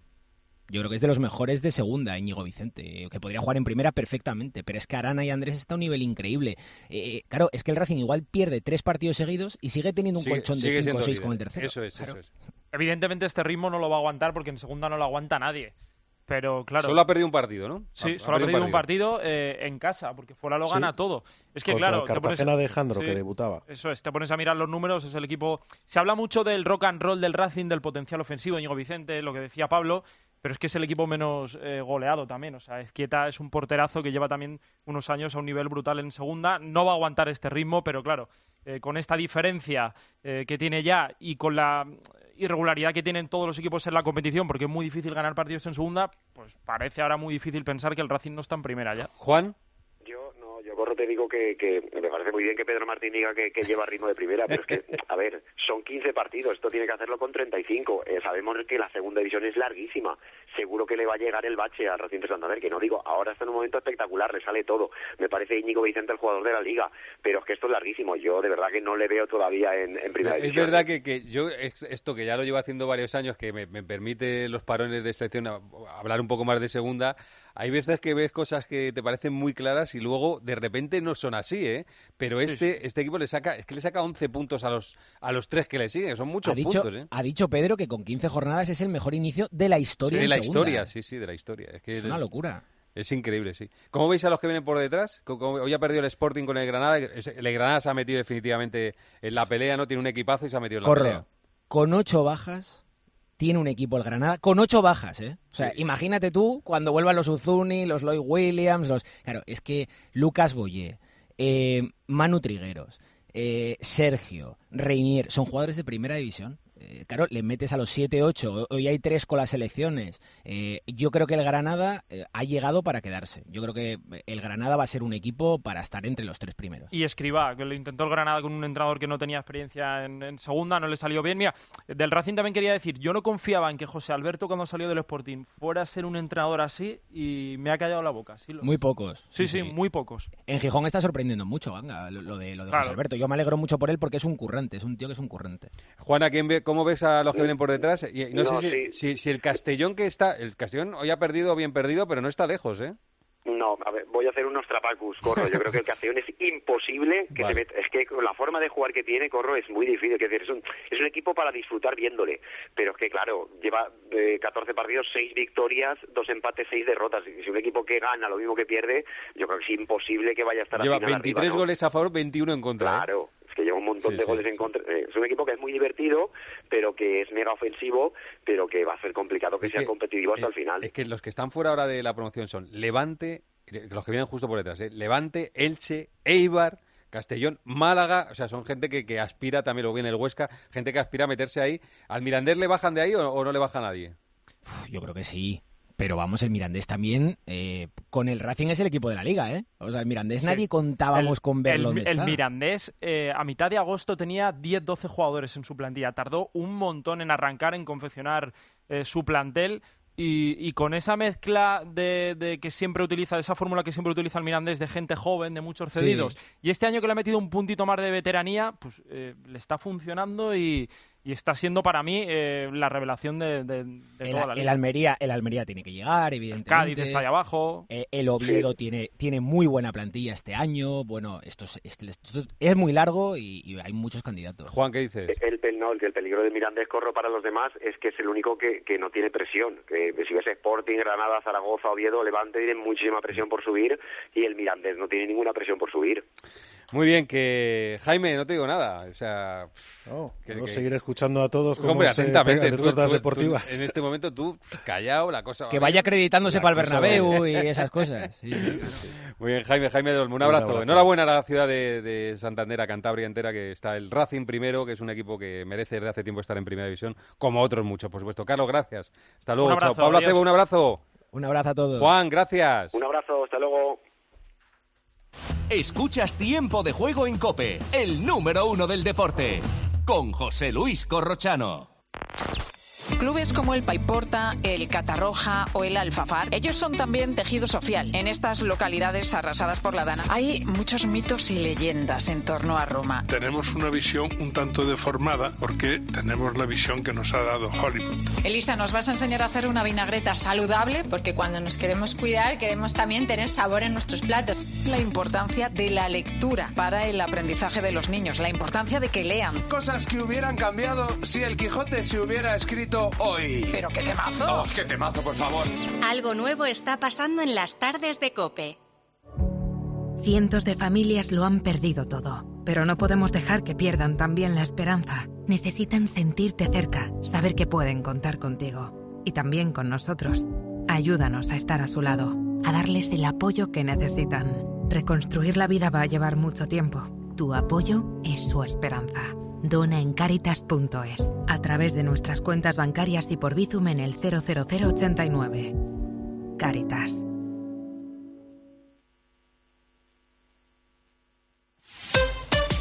Yo creo que es de los mejores de segunda, Íñigo Vicente, que podría jugar en primera perfectamente, pero es que Arana y Andrés está a un nivel increíble. Eh, claro, es que el Racing igual pierde tres partidos seguidos y sigue teniendo un sigue, colchón de cinco o seis con el tercero. Eso es, claro. eso es. Evidentemente este ritmo no lo va a aguantar porque en segunda no lo aguanta nadie. Pero claro. Solo ha perdido un partido, ¿no? Sí, ha, solo ha perdido un partido, un partido eh, en casa, porque fuera lo gana sí. todo. Es que Contra claro. el Cartagena te pones, de Jandro, sí, que debutaba. Eso es, te pones a mirar los números, es el equipo. Se habla mucho del rock and roll del Racing, del potencial ofensivo, Íñigo Vicente, lo que decía Pablo, pero es que es el equipo menos eh, goleado también. O sea, Ezquieta es un porterazo que lleva también unos años a un nivel brutal en segunda. No va a aguantar este ritmo, pero claro, eh, con esta diferencia eh, que tiene ya y con la irregularidad que tienen todos los equipos en la competición, porque es muy difícil ganar partidos en segunda, pues parece ahora muy difícil pensar que el Racing no está en primera ya. Juan. Yo no, Yo, Corro, te digo que, que me parece muy bien que Pedro Martín diga que, que lleva ritmo de primera, pero es que, a ver, son quince partidos, esto tiene que hacerlo con treinta y cinco. Eh, sabemos que la segunda división es larguísima. Seguro que le va a llegar el bache al Racing de Santander, que no digo, ahora está en un momento espectacular, le sale todo. Me parece Íñigo Vicente el jugador de la Liga, pero es que esto es larguísimo. Yo, de verdad, que no le veo todavía en, en primera es división. Es verdad que, que yo, esto que ya lo llevo haciendo varios años, que me, me permite los parones de selección a, a hablar un poco más de segunda. Hay veces que ves cosas que te parecen muy claras y luego de repente no son así, ¿eh? Pero este sí, sí. este equipo le saca, es que le saca once puntos a los a los tres que le siguen, son muchos ha dicho, puntos, ¿eh? Ha dicho Pedro que con quince jornadas es el mejor inicio de la historia. Sí, de la segunda. historia, sí, sí, de la historia. Es, que es una locura. Es increíble, sí. ¿Cómo veis a los que vienen por detrás? Hoy ha perdido el Sporting con el Granada. El Granada se ha metido definitivamente en la pelea, ¿no? Tiene un equipazo y se ha metido en la Corro. pelea. Con ocho bajas... Tiene un equipo el Granada con ocho bajas, ¿eh? O sea, sí. Imagínate tú cuando vuelvan los Uzuni, los Lloyd Williams, los... Claro, es que Lucas Boyé, eh, Manu Trigueros, eh, Sergio, Reinier, son jugadores de primera división. Eh, claro, le metes a los siete ocho, hoy hay tres con las selecciones. Eh, yo creo que el Granada eh, ha llegado para quedarse. Yo creo que el Granada va a ser un equipo para estar entre los tres primeros. Y Escribá, que lo intentó el Granada con un entrenador que no tenía experiencia en, en segunda, no le salió bien. Mira, del Racing también quería decir, yo no confiaba en que José Alberto cuando salió del Sporting fuera a ser un entrenador así y me ha callado la boca. ¿Sí? Muy pocos. Sí, sí, sí, muy pocos. En Gijón está sorprendiendo mucho, venga, lo de, lo de claro. José Alberto. Yo me alegro mucho por él porque es un currante, es un tío que es un currante. Juana, ¿quién ve, ¿cómo ves a los que vienen por detrás? Y no, no sé si, sí. si, si el Castellón que está... El Castellón hoy ha perdido, bien perdido, pero no está lejos, ¿eh? No, a ver, voy a hacer unos trapacus, Corro. Yo creo que el Castellón es imposible que vale. te met... Es que la forma de jugar que tiene, Corro, es muy difícil. Es decir, es un, es un equipo para disfrutar viéndole. Pero es que, claro, lleva eh, catorce partidos, seis victorias, dos empates, seis derrotas. Y si un equipo que gana lo mismo que pierde, yo creo que es imposible que vaya a estar lleva al final veintitrés arriba, ¿no? goles a favor, veintiuno en contra. Claro. ¿eh? Es que lleva un montón sí, de sí, goles sí. en contra. Eh, es un equipo que es muy divertido, pero que es mega ofensivo, pero que va a ser complicado que es sea que, competitivo hasta eh, el final. Es que los que están fuera ahora de la promoción son Levante, los que vienen justo por detrás, ¿eh? Levante, Elche, Eibar, Castellón, Málaga, o sea, son gente que, que aspira, también luego viene el Huesca, gente que aspira a meterse ahí. ¿Al Mirandés le bajan de ahí o, o no le baja nadie? Uf, yo creo que sí. Pero vamos, el Mirandés también, eh, con el Racing es el equipo de la Liga, ¿eh? O sea, el Mirandés sí. nadie contábamos el, con verlo el, donde el está. El Mirandés eh, a mitad de agosto tenía diez doce jugadores en su plantilla. Tardó un montón en arrancar, en confeccionar eh, su plantel. Y, y con esa mezcla de, de que siempre utiliza, de esa fórmula que siempre utiliza el Mirandés, de gente joven, de muchos cedidos, sí. y este año que le ha metido un puntito más de veteranía, pues eh, le está funcionando y, y está siendo para mí eh, la revelación de, de, de el, toda la liga. El Almería, el Almería tiene que llegar, evidentemente. El Cádiz está ahí abajo. Eh, el Oviedo sí. tiene, tiene muy buena plantilla este año. Bueno, esto es, esto, esto es muy largo y, y hay muchos candidatos. Juan, ¿qué dices? El, el, no, el, el peligro del Mirandés, Corro, para los demás es que es el único que, que no tiene presión. Que si ves Sporting, Granada, Zaragoza, Oviedo, Levante tienen muchísima presión por subir y el Mirandés no tiene ninguna presión por subir. Muy bien, que Jaime, no te digo nada, o sea... No, que, puedo que... seguir escuchando a todos como Hombre, se atentamente, pega de tú, tortas tú, deportivas. Tú, en este momento tú, callado, la cosa... Que vaya acreditándose para el Bernabéu y esas cosas. Sí, sí, sí, sí. Muy bien, Jaime, Jaime de Olmo, un abrazo. un abrazo. Enhorabuena a la ciudad de, de Santander, a Cantabria entera, que está el Racing primero, que es un equipo que merece desde hace tiempo estar en Primera División, como otros muchos, por supuesto. Carlos, gracias. Hasta luego, abrazo, chao. Pablo Acebo, un abrazo. Un abrazo a todos. Juan, gracias. Un abrazo, hasta luego. Escuchas Tiempo de Juego en COPE, el número uno del deporte, con José Luis Corrochano. Clubes como el Paiporta, el Catarroja o el Alfafar, ellos son también tejido social. En estas localidades arrasadas por la Dana hay muchos mitos y leyendas en torno a Roma. Tenemos una visión un tanto deformada porque tenemos la visión que nos ha dado Hollywood. Elisa, ¿nos vas a enseñar a hacer una vinagreta saludable? Porque cuando nos queremos cuidar, queremos también tener sabor en nuestros platos. La importancia de la lectura para el aprendizaje de los niños, la importancia de que lean. Cosas que hubieran cambiado si el Quijote se hubiera escrito hoy. ¡Pero qué temazo! ¡Oh, qué temazo, por favor! Algo nuevo está pasando en las tardes de COPE. Cientos de familias lo han perdido todo, pero no podemos dejar que pierdan también la esperanza. Necesitan sentirte cerca, saber que pueden contar contigo y también con nosotros. Ayúdanos a estar a su lado, a darles el apoyo que necesitan. Reconstruir la vida va a llevar mucho tiempo. Tu apoyo es su esperanza. Dona en Caritas punto es, a través de nuestras cuentas bancarias y por Bizum en el cero cero cero ochenta y nueve. Caritas.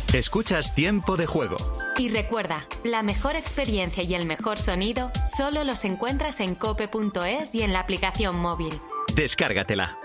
Escuchas Tiempo de Juego. Y recuerda, la mejor experiencia y el mejor sonido solo los encuentras en cope punto es y en la aplicación móvil. Descárgatela.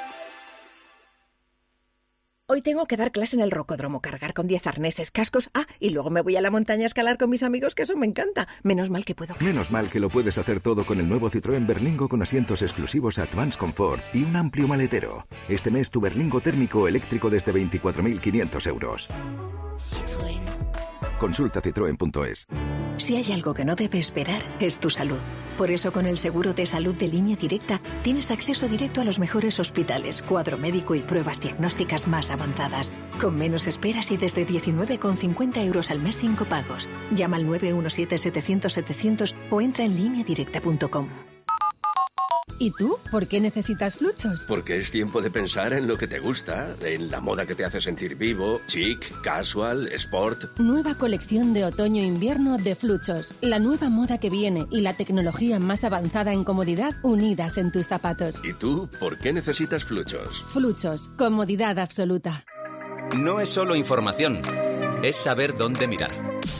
Hoy tengo que dar clase en el rocódromo, cargar con diez arneses, cascos, ah, y luego me voy a la montaña a escalar con mis amigos, que eso me encanta. Menos mal que puedo... Menos mal que lo puedes hacer todo con el nuevo Citroën Berlingo con asientos exclusivos Advance Comfort y un amplio maletero. Este mes tu Berlingo térmico eléctrico desde veinticuatro mil quinientos euros. Citroën. Consulta citroen punto es. Si hay algo que no debe esperar, es tu salud. Por eso con el seguro de salud de Línea Directa tienes acceso directo a los mejores hospitales, cuadro médico y pruebas diagnósticas más avanzadas. Con menos esperas y desde diecinueve con cincuenta euros al mes sin copagos. Llama al nueve uno siete setecientos setecientos o entra en línea directa punto com. ¿Y tú? ¿Por qué necesitas Fluchos? Porque es tiempo de pensar en lo que te gusta, en la moda que te hace sentir vivo, chic, casual, sport. Nueva colección de otoño-invierno de Fluchos. La nueva moda que viene y la tecnología más avanzada en comodidad unidas en tus zapatos. ¿Y tú? ¿Por qué necesitas Fluchos? Fluchos. Comodidad absoluta. No es solo información, es saber dónde mirar.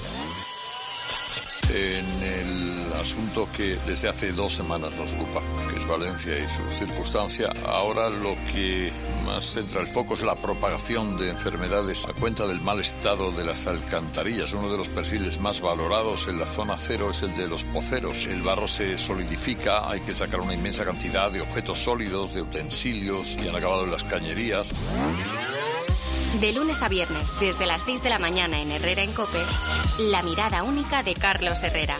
En el asunto que desde hace dos semanas nos ocupa, que es Valencia y su circunstancia, ahora lo que más centra el foco es la propagación de enfermedades a cuenta del mal estado de las alcantarillas. Uno de los perfiles más valorados en la zona cero es el de los poceros. El barro se solidifica, hay que sacar una inmensa cantidad de objetos sólidos, de utensilios que han acabado en las cañerías. De lunes a viernes, desde las seis de la mañana en Herrera en COPE, la mirada única de Carlos Herrera.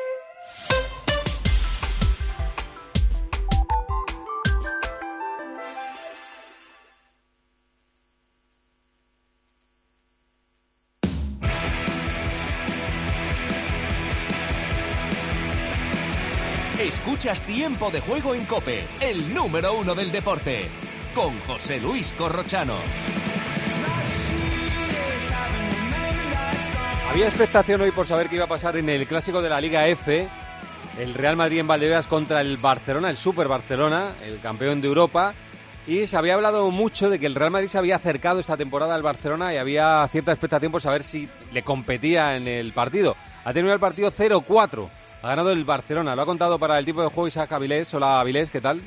Escuchas Tiempo de Juego en COPE, el número uno del deporte, con José Luis Corrochano. Había expectación hoy por saber qué iba a pasar en el clásico de la Liga F, el Real Madrid en Valdebebas contra el Barcelona, el Super Barcelona, el campeón de Europa, y se había hablado mucho de que el Real Madrid se había acercado esta temporada al Barcelona y había cierta expectación por saber si le competía en el partido. Ha terminado el partido cero cuatro, ha ganado el Barcelona, lo ha contado para el Tipo de Juego Isaac Avilés. Hola Avilés, ¿qué tal?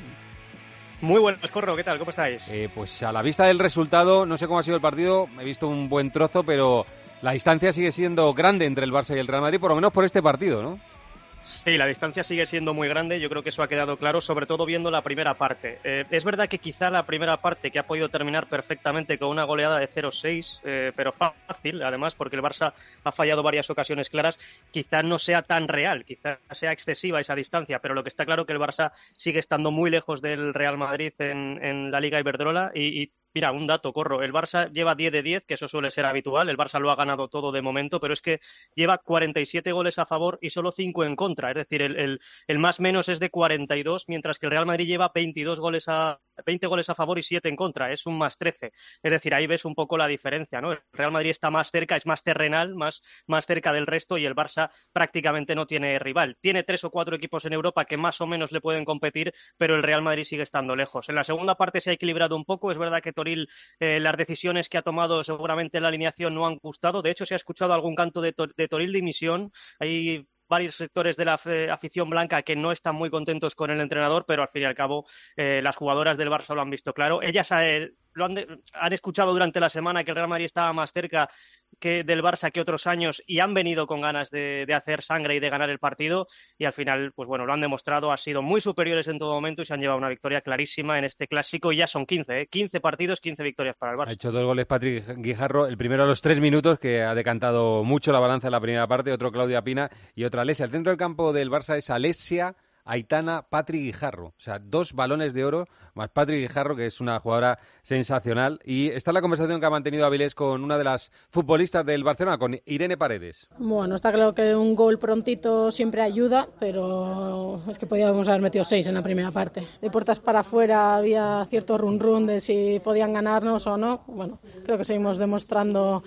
Muy buenas, Corro, ¿qué tal? ¿Cómo estáis? Eh, pues a la vista del resultado, no sé cómo ha sido el partido, he visto un buen trozo, pero la distancia sigue siendo grande entre el Barça y el Real Madrid, por lo menos por este partido, ¿no? Sí, la distancia sigue siendo muy grande, yo creo que eso ha quedado claro, sobre todo viendo la primera parte. Eh, es verdad que quizá la primera parte, que ha podido terminar perfectamente con una goleada de cero seis, eh, pero fácil, además, porque el Barça ha fallado varias ocasiones claras, quizá no sea tan real, quizá sea excesiva esa distancia, pero lo que está claro es que el Barça sigue estando muy lejos del Real Madrid en, en la Liga Iberdrola y, y mira, un dato, Corro, el Barça lleva diez de diez, que eso suele ser habitual, el Barça lo ha ganado todo de momento, pero es que lleva cuarenta y siete goles a favor y solo cinco en contra, es decir, el, el, el más menos es de cuarenta y dos, mientras que el Real Madrid lleva veintidós goles a, veinte goles a favor y siete en contra, es un más trece, es decir, ahí ves un poco la diferencia, ¿no? El Real Madrid está más cerca, es más terrenal, más, más cerca del resto y el Barça prácticamente no tiene rival. Tiene tres o cuatro equipos en Europa que más o menos le pueden competir, pero el Real Madrid sigue estando lejos. En la segunda parte se ha equilibrado un poco, es verdad que Toril, eh, las decisiones que ha tomado seguramente en la alineación no han gustado, de hecho se ha escuchado algún canto de, to- de Toril dimisión, hay varios sectores de la f- afición blanca que no están muy contentos con el entrenador, pero al fin y al cabo eh, las jugadoras del Barça lo han visto claro. Ellas eh, lo han, de- han escuchado durante la semana que el Real Madrid estaba más cerca que del Barça que otros años y han venido con ganas de, de hacer sangre y de ganar el partido y al final, pues bueno, lo han demostrado, han sido muy superiores en todo momento y se han llevado una victoria clarísima en este clásico y ya son quince, ¿eh? quince partidos, quince victorias para el Barça. Ha hecho dos goles Patrick Guijarro, el primero a los tres minutos, que ha decantado mucho la balanza en la primera parte, otro Claudia Pina y otra Alesia. El centro del campo del Barça es Alesia, Aitana, Patrick Guijarro. O sea, dos balones de oro más Patrick Guijarro, que es una jugadora sensacional. Y está la conversación que ha mantenido Avilés con una de las futbolistas del Barcelona, con Irene Paredes. Bueno, está claro que un gol prontito siempre ayuda, pero es que podíamos haber metido seis en la primera parte. De puertas para afuera había cierto run run de si podían ganarnos o no. Bueno, creo que seguimos demostrando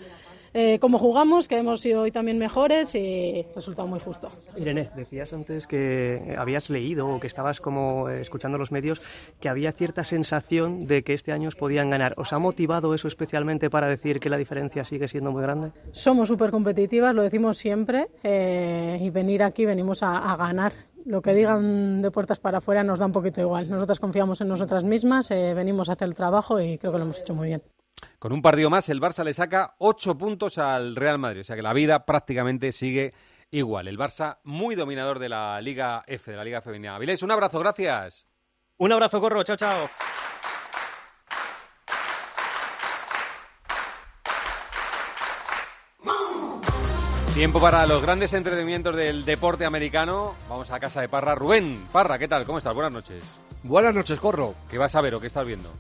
eh, cómo jugamos, que hemos sido hoy también mejores y resultado muy justo. Irene, decías antes que habías leído o que estabas como escuchando los medios que había cierta sensación de que este año os podían ganar. ¿Os ha motivado eso especialmente para decir que la diferencia sigue siendo muy grande? Somos súper competitivas, lo decimos siempre, eh, y venir aquí venimos a, a ganar. Lo que digan de puertas para afuera nos da un poquito igual. Nosotras confiamos en nosotras mismas, eh, venimos a hacer el trabajo y creo que lo hemos hecho muy bien. Con un partido más, el Barça le saca ocho puntos al Real Madrid. O sea que la vida prácticamente sigue igual. El Barça muy dominador de la Liga F, de la Liga Femenina. Avilés, un abrazo, gracias. Un abrazo, Corro. Chao, chao. Tiempo para los grandes entretenimientos del deporte americano. Vamos a casa de Parra. Rubén, Parra, ¿qué tal? ¿Cómo estás? Buenas noches. Buenas noches, Corro. ¿Qué vas a ver o qué estás viendo?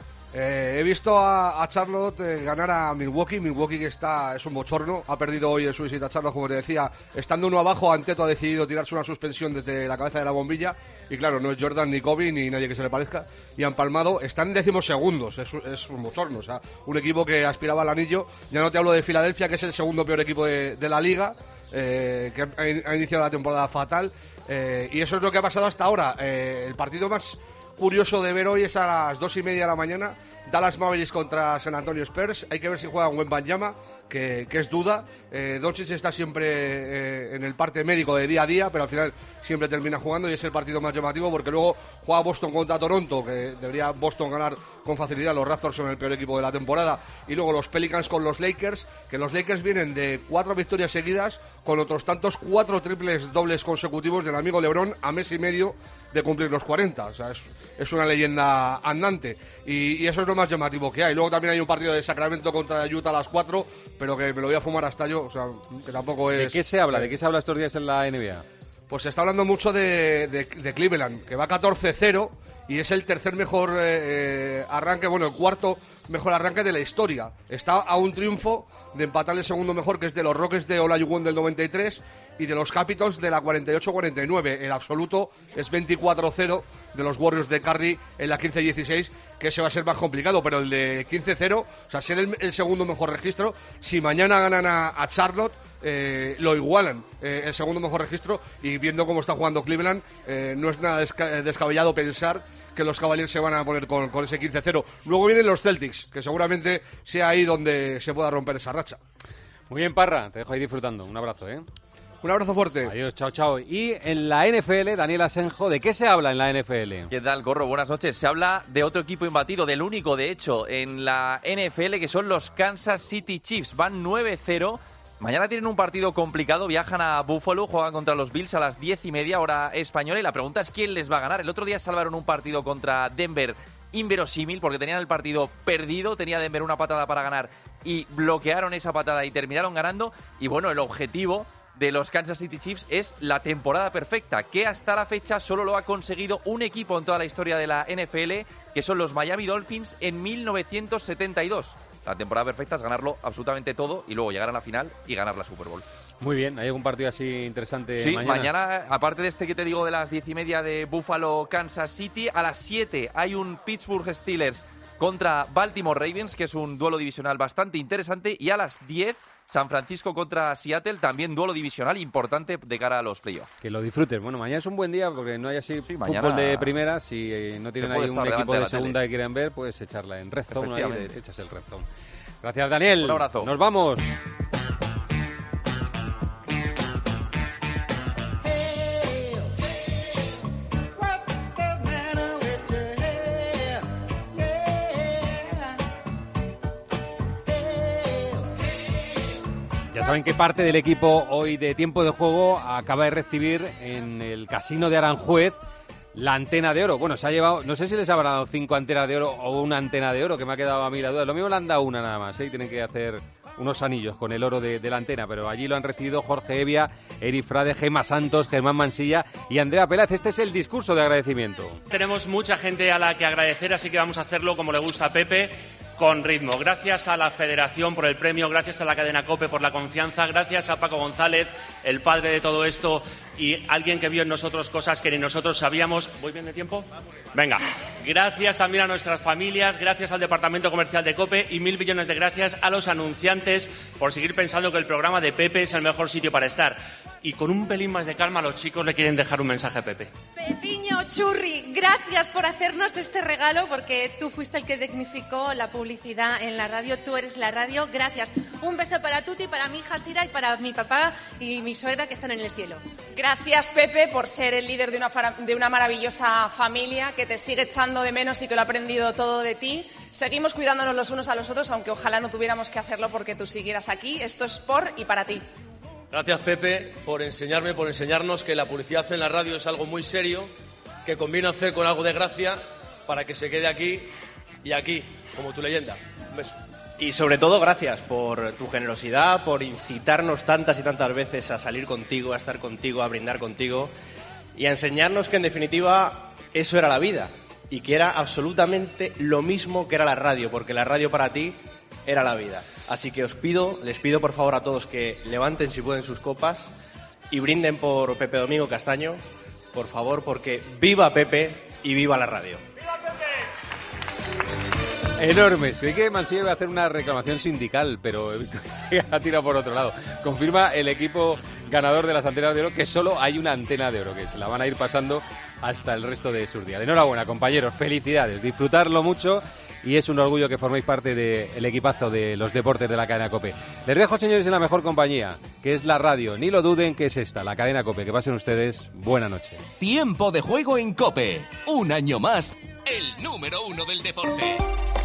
Eh, he visto a, a Charlotte eh, ganar a Milwaukee. Milwaukee que está, es un bochorno. Ha perdido hoy en su visita a Charlotte, como te decía. Estando uno abajo, Anteto ha decidido tirarse una suspensión desde la cabeza de la bombilla. Y claro, no es Jordan ni Kobe ni nadie que se le parezca. Y han palmado. Están décimos segundos. Es, es un bochorno. O sea, un equipo que aspiraba al anillo. Ya no te hablo de Filadelfia, que es el segundo peor equipo de, de la liga. Eh, que ha, ha iniciado la temporada fatal. Eh, y eso es lo que ha pasado hasta ahora. Eh, el partido más curioso de ver hoy es a las dos y media de la mañana. Dallas Mavericks contra San Antonio Spurs. Hay que ver si juega Wembanyama, que, que es duda. Eh, Doncic está siempre eh, en el parte médico de día a día, pero al final siempre termina jugando y es el partido más llamativo porque luego juega Boston contra Toronto, que debería Boston ganar con facilidad. Los Raptors son el peor equipo de la temporada. Y luego los Pelicans con los Lakers, que los Lakers vienen de cuatro victorias seguidas con otros tantos cuatro triples dobles consecutivos del amigo LeBron a mes y medio de cumplir los cuarenta. O sea, es, es una leyenda andante y, y eso es lo más llamativo que hay. Luego también hay un partido de Sacramento contra Utah a las cuatro, pero que me lo voy a fumar hasta yo, o sea, que tampoco es... ¿De qué se habla? Eh, ¿De qué se habla estos días en la N B A? Pues se está hablando mucho de, de, de Cleveland, que va catorce cero y es el tercer mejor eh, arranque, bueno, el cuarto mejor arranque de la historia. Está a un triunfo de empatar el segundo mejor, que es de los Rockets de Olajuwon del noventa y tres y de los Capitals de la cuarenta y ocho cuarenta y nueve. El absoluto es veinticuatro cero de los Warriors de Curry en la quince dieciséis, que ese va a ser más complicado, pero el de quince cero, o sea, ser el, el segundo mejor registro, si mañana ganan a, a Charlotte, eh, lo igualan, eh, el segundo mejor registro, y viendo cómo está jugando Cleveland, eh, no es nada desca- descabellado pensar que los Cavaliers se van a poner con, con ese quince cero. Luego vienen los Celtics, que seguramente sea ahí donde se pueda romper esa racha. Muy bien, Parra, te dejo ahí disfrutando. Un abrazo, ¿eh? Un abrazo fuerte. Adiós, chao, chao. Y en la N F L, Daniel Asenjo, ¿de qué se habla en la N F L? ¿Qué tal, Corro? Buenas noches. Se habla de otro equipo imbatido, del único, de hecho, en la N F L, que son los Kansas City Chiefs. Van nueve cero. Mañana tienen un partido complicado, viajan a Buffalo, juegan contra los Bills a las diez y media, hora española, y la pregunta es quién les va a ganar. El otro día salvaron un partido contra Denver inverosímil, porque tenían el partido perdido, tenía Denver una patada para ganar y bloquearon esa patada y terminaron ganando. Y bueno, el objetivo de los Kansas City Chiefs es la temporada perfecta, que hasta la fecha solo lo ha conseguido un equipo en toda la historia de la N F L, que son los Miami Dolphins en mil novecientos setenta y dos. La temporada perfecta es ganarlo absolutamente todo y luego llegar a la final y ganar la Super Bowl. Muy bien, ¿hay algún partido así interesante sí, mañana? mañana, aparte de este que te digo de las diez y media de Buffalo, Kansas City, a las siete hay un Pittsburgh Steelers contra Baltimore Ravens, que es un duelo divisional bastante interesante, y a las diez San Francisco contra Seattle, también duelo divisional importante de cara a los playoffs. Que lo disfrutes. Bueno, mañana es un buen día porque no hay así sí, fútbol de primera. Si eh, no tienen ahí un equipo de, de segunda tele. que quieren ver, puedes echarla en Red Zone, ahí de, echas el Red Zone. Gracias, Daniel. Un abrazo. Nos vamos. Ya saben que parte del equipo hoy de Tiempo de Juego acaba de recibir en el Casino de Aranjuez la antena de oro. Bueno, se ha llevado, no sé si les habrán dado cinco antenas de oro o una antena de oro, que me ha quedado a mí la duda. Lo mismo le han dado una nada más, ¿eh? Y tienen que hacer unos anillos con el oro de, de la antena, pero allí lo han recibido Jorge Evia, Eri Frade, Gemma Santos, Germán Mansilla y Andrea Pelaz. Este es el discurso de agradecimiento. Tenemos mucha gente a la que agradecer, así que vamos a hacerlo como le gusta a Pepe, con ritmo. Gracias a la Federación por el premio, gracias a la cadena COPE por la confianza, gracias a Paco González, el padre de todo esto y alguien que vio en nosotros cosas que ni nosotros sabíamos. ¿Voy bien de tiempo? Venga. Gracias también a nuestras familias, gracias al Departamento Comercial de COPE y mil millones de gracias a los anunciantes por seguir pensando que el programa de Pepe es el mejor sitio para estar. Y con un pelín más de calma, los chicos le quieren dejar un mensaje a Pepe. Pepiño Churri, gracias por hacernos este regalo, porque tú fuiste el que dignificó la publicidad en la radio, tú eres la radio, gracias. Un beso para Tuti, para mi hija Sira y para mi papá y mi suegra que están en el cielo. Gracias, Pepe, por ser el líder de una, de una maravillosa familia que te sigue echando de menos y que lo ha aprendido todo de ti. Seguimos cuidándonos los unos a los otros, aunque ojalá no tuviéramos que hacerlo porque tú siguieras aquí. Esto es por y para ti. Gracias, Pepe, por enseñarme, por enseñarnos que la publicidad en la radio es algo muy serio, que conviene hacer con algo de gracia para que se quede aquí y aquí, como tu leyenda. Un beso. Y sobre todo, gracias por tu generosidad, por incitarnos tantas y tantas veces a salir contigo, a estar contigo, a brindar contigo y a enseñarnos que, en definitiva, eso era la vida y que era absolutamente lo mismo que era la radio, porque la radio para ti era la vida. Así que os pido, les pido por favor a todos que levanten si pueden sus copas y brinden por Pepe Domingo Castaño, por favor, porque viva Pepe y viva la radio. Enormes. Creí que Mansilla iba a hacer una reclamación sindical, pero he visto que ha tirado por otro lado. Confirma el equipo ganador de las antenas de oro que solo hay una antena de oro, que se la van a ir pasando hasta el resto de sus días. Enhorabuena, compañeros. Felicidades. Disfrutarlo mucho y es un orgullo que forméis parte del equipazo de los deportes de la cadena COPE. Les dejo, señores, en la mejor compañía, que es la radio. Ni lo duden que es esta, la cadena COPE. Que pasen ustedes buena noche. Tiempo de juego en COPE. Un año más, el número uno del deporte.